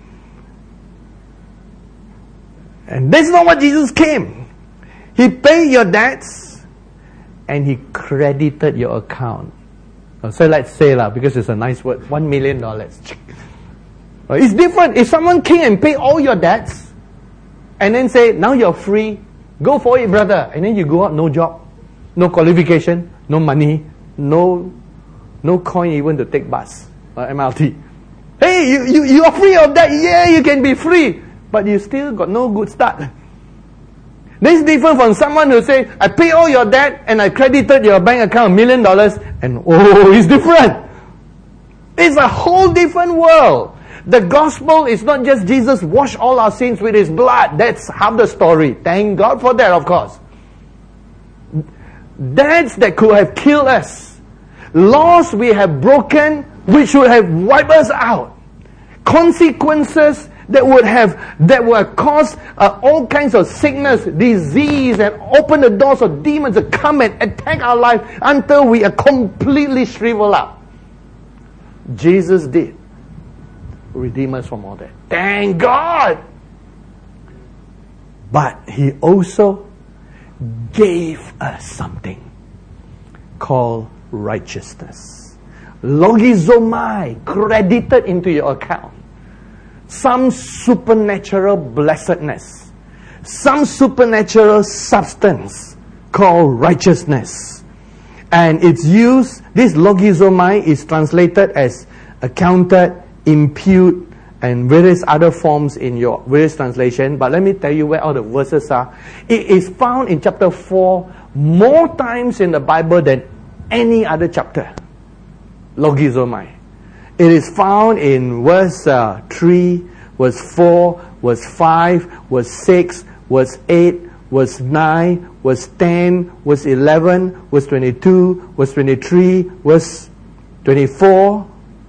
A: And that's not what Jesus came. He paid your debts, and he credited your account. So let's say, lah, because it's a nice word, one million dollars. It's different. If someone came and paid all your debts, and then say, now you're free, go for it, brother. And then you go out, no job, no qualification, no money, no no coin even to take bus or M R T. Hey, you, you, you are free of that. Yeah, you can be free. But you still got no good start. This is different from someone who say, I pay all your debt and I credited your bank account a million dollars, and oh, it's different. It's a whole different world. The gospel is not just Jesus washed all our sins with his blood. That's half the story. Thank God for that, of course. Debts that could have killed us. Laws we have broken which would have wiped us out. Consequences that would have, that would have caused uh, all kinds of sickness, disease, and open the doors of demons to come and attack our life until we are completely shriveled up. Jesus did redeem us from all that. Thank God! But he also gave us something called righteousness. Logizomai, credited into your account. Some supernatural blessedness, some supernatural substance called righteousness. And it's used, this logizomai is translated as accounted, impute, and various other forms in your various translation. But let me tell you where all the verses are. It is found in chapter four more times in the Bible than any other chapter. Logizomai. It is found in verse uh, three, verse four, verse five, verse six, verse eight, verse nine, verse ten, verse eleven, verse twenty-two, verse twenty-three, verse twenty-four.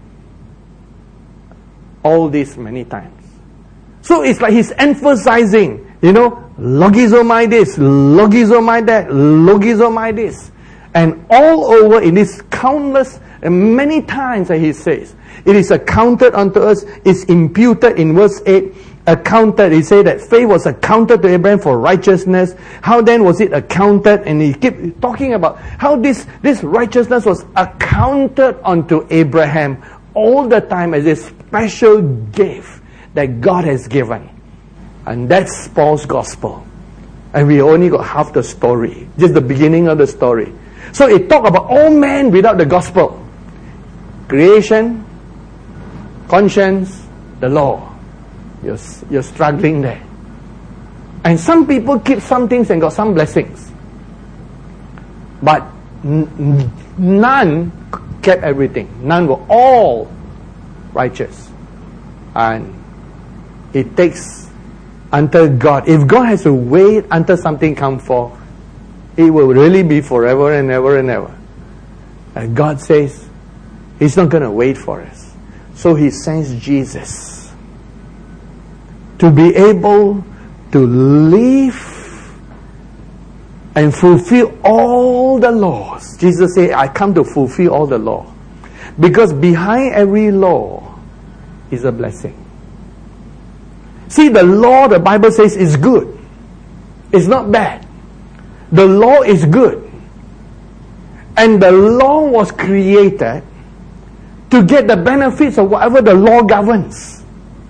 A: All this many times. So it's like he's emphasizing, you know, logizomai this, logizomai that, logizomai this. And all over in this countless, and many times that he says, it is accounted unto us, it's imputed in verse eight, accounted, he said that faith was accounted to Abraham for righteousness. How then was it accounted? And he kept talking about how this, this righteousness was accounted unto Abraham all the time as a special gift that God has given. And that's Paul's gospel. And we only got half the story, just the beginning of the story. So it talked about all men without the gospel. Creation, conscience, the law. You're, you're struggling there. And some people keep some things and got some blessings. But n- none kept everything. None were all righteous. And it takes until God, if God has to wait until something comes forth, It will really be forever and ever and ever. And God says, He's not going to wait for us. So He sends Jesus to be able to live and fulfill all the laws. Jesus said, I come to fulfill all the law. Because behind every law is a blessing. See, the law, the Bible says, is good. It's not bad. The law is good. And the law was created to get the benefits of whatever the law governs.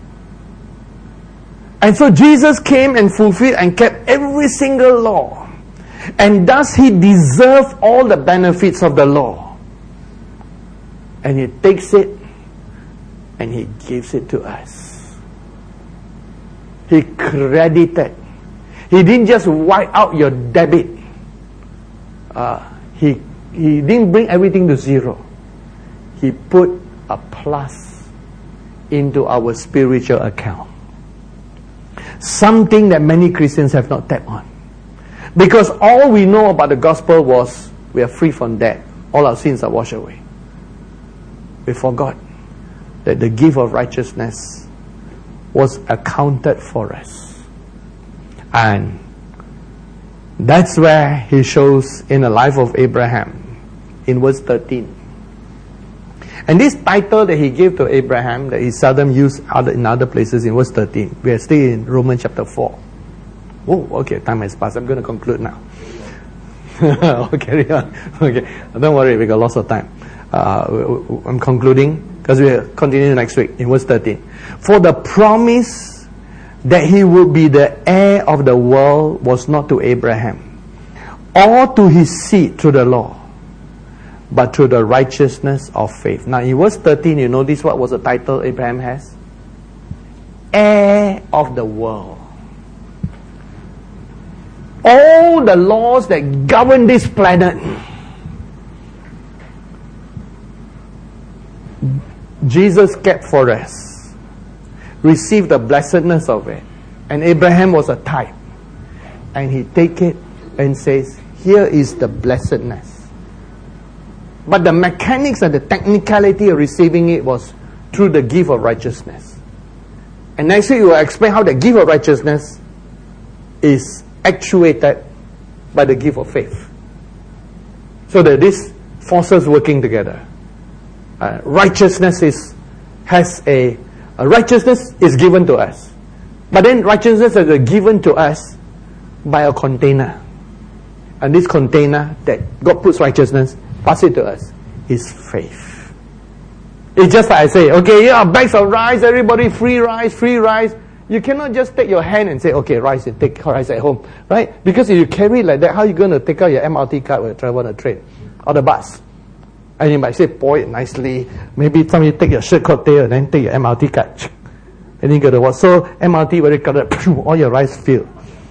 A: And so Jesus came and fulfilled and kept every single law. And thus He deserved all the benefits of the law. And He takes it and He gives it to us. He credited. He didn't just wipe out your debit. Uh, he, he didn't bring everything to zero. He put a plus into our spiritual account. Something that many Christians have not tapped on. Because all we know about the gospel was we are free from debt. All our sins are washed away. We forgot that the gift of righteousness was accounted for us. And that's where He shows in the life of Abraham in verse thirteen. And this title that He gave to Abraham, that He seldom used other, in other places, in verse thirteen. We are still in Romans chapter four. Oh, okay, time has passed. I'm going to conclude now. Oh, carry on. Okay, don't worry, we got lots of time. Uh, I'm concluding because we'll continue next week in verse thirteen. For the promise that he would be the heir of the world was not to Abraham, or to his seed through the law, but through the righteousness of faith. Now in verse thirteen, you notice what was the title Abraham has? Heir of the world. All the laws that govern this planet, Jesus kept for us. Received the blessedness of it. And Abraham was a type. And he take it and says, here is the blessedness. But the mechanics and the technicality of receiving it was through the gift of righteousness. And next week we will explain how the gift of righteousness is actuated by the gift of faith. So that these forces working together. Uh, righteousness is has a Uh, righteousness is given to us. But then righteousness is given to us by a container. And this container that God puts righteousness, pass it to us, is faith. It's just like I say, okay, yeah, bags of rice, everybody, free rice, free rice. You cannot just take your hand and say, okay, rice, and take rice at home. Right? Because if you carry it like that, how are you going to take out your M R T card when you travel on the train? Or the bus? And you might say, pour it nicely. Maybe some of you take your shirt cocktail and then take your M R T card. And then you go to what? So M R T very crowded, all your rice filled.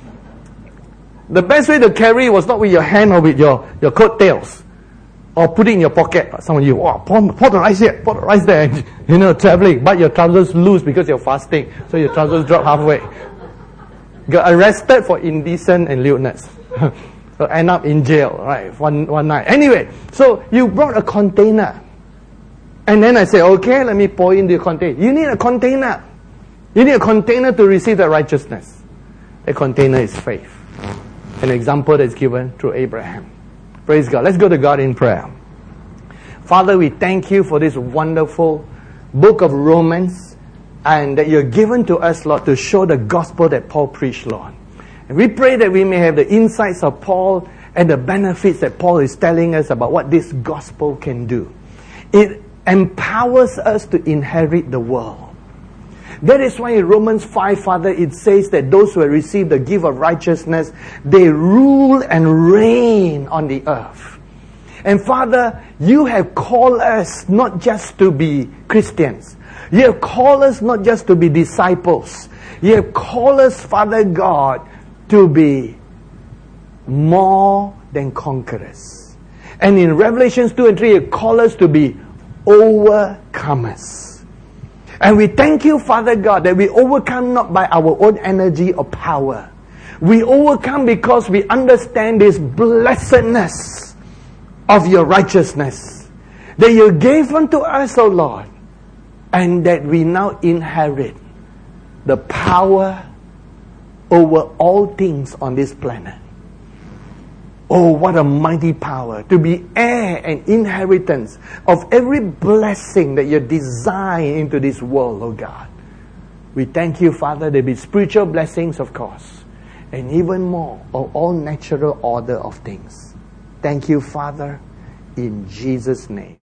A: The best way to carry was not with your hand or with your, your coattails. Or put it in your pocket. Some of you, oh, pour, pour the rice here, pour the rice there. And, you know, traveling. But your trousers loose because you're fasting. So your trousers drop halfway. Got arrested for indecent and lewdness. So end up in jail, right, one, one night. Anyway, so you brought a container. And then I say, okay, let me pour in the container. You need a container. You need a container to receive the righteousness. The container is faith. An example that's given through Abraham. Praise God. Let's go to God in prayer. Father, we thank you for this wonderful book of Romans, and that you're given to us, Lord, to show the gospel that Paul preached, Lord. And we pray that we may have the insights of Paul and the benefits that Paul is telling us about what this gospel can do. It empowers us to inherit the world. That is why in Romans five, Father, it says that those who have received the gift of righteousness, they rule and reign on the earth. And Father, you have called us not just to be Christians. You have called us not just to be disciples. You have called us, Father God, to be more than conquerors. And in Revelations two and three, you call us to be overcomers. And we thank you, Father God, that we overcome not by our own energy or power, We overcome because we understand this blessedness of your righteousness that you gave unto us, O Lord, and that we now inherit the power over all things on this planet. Oh, what a mighty power to be heir and inheritance of every blessing that you design into this world, oh God. We thank you, Father, there be spiritual blessings, of course, and even more of all natural order of things. Thank you, Father, in Jesus' name.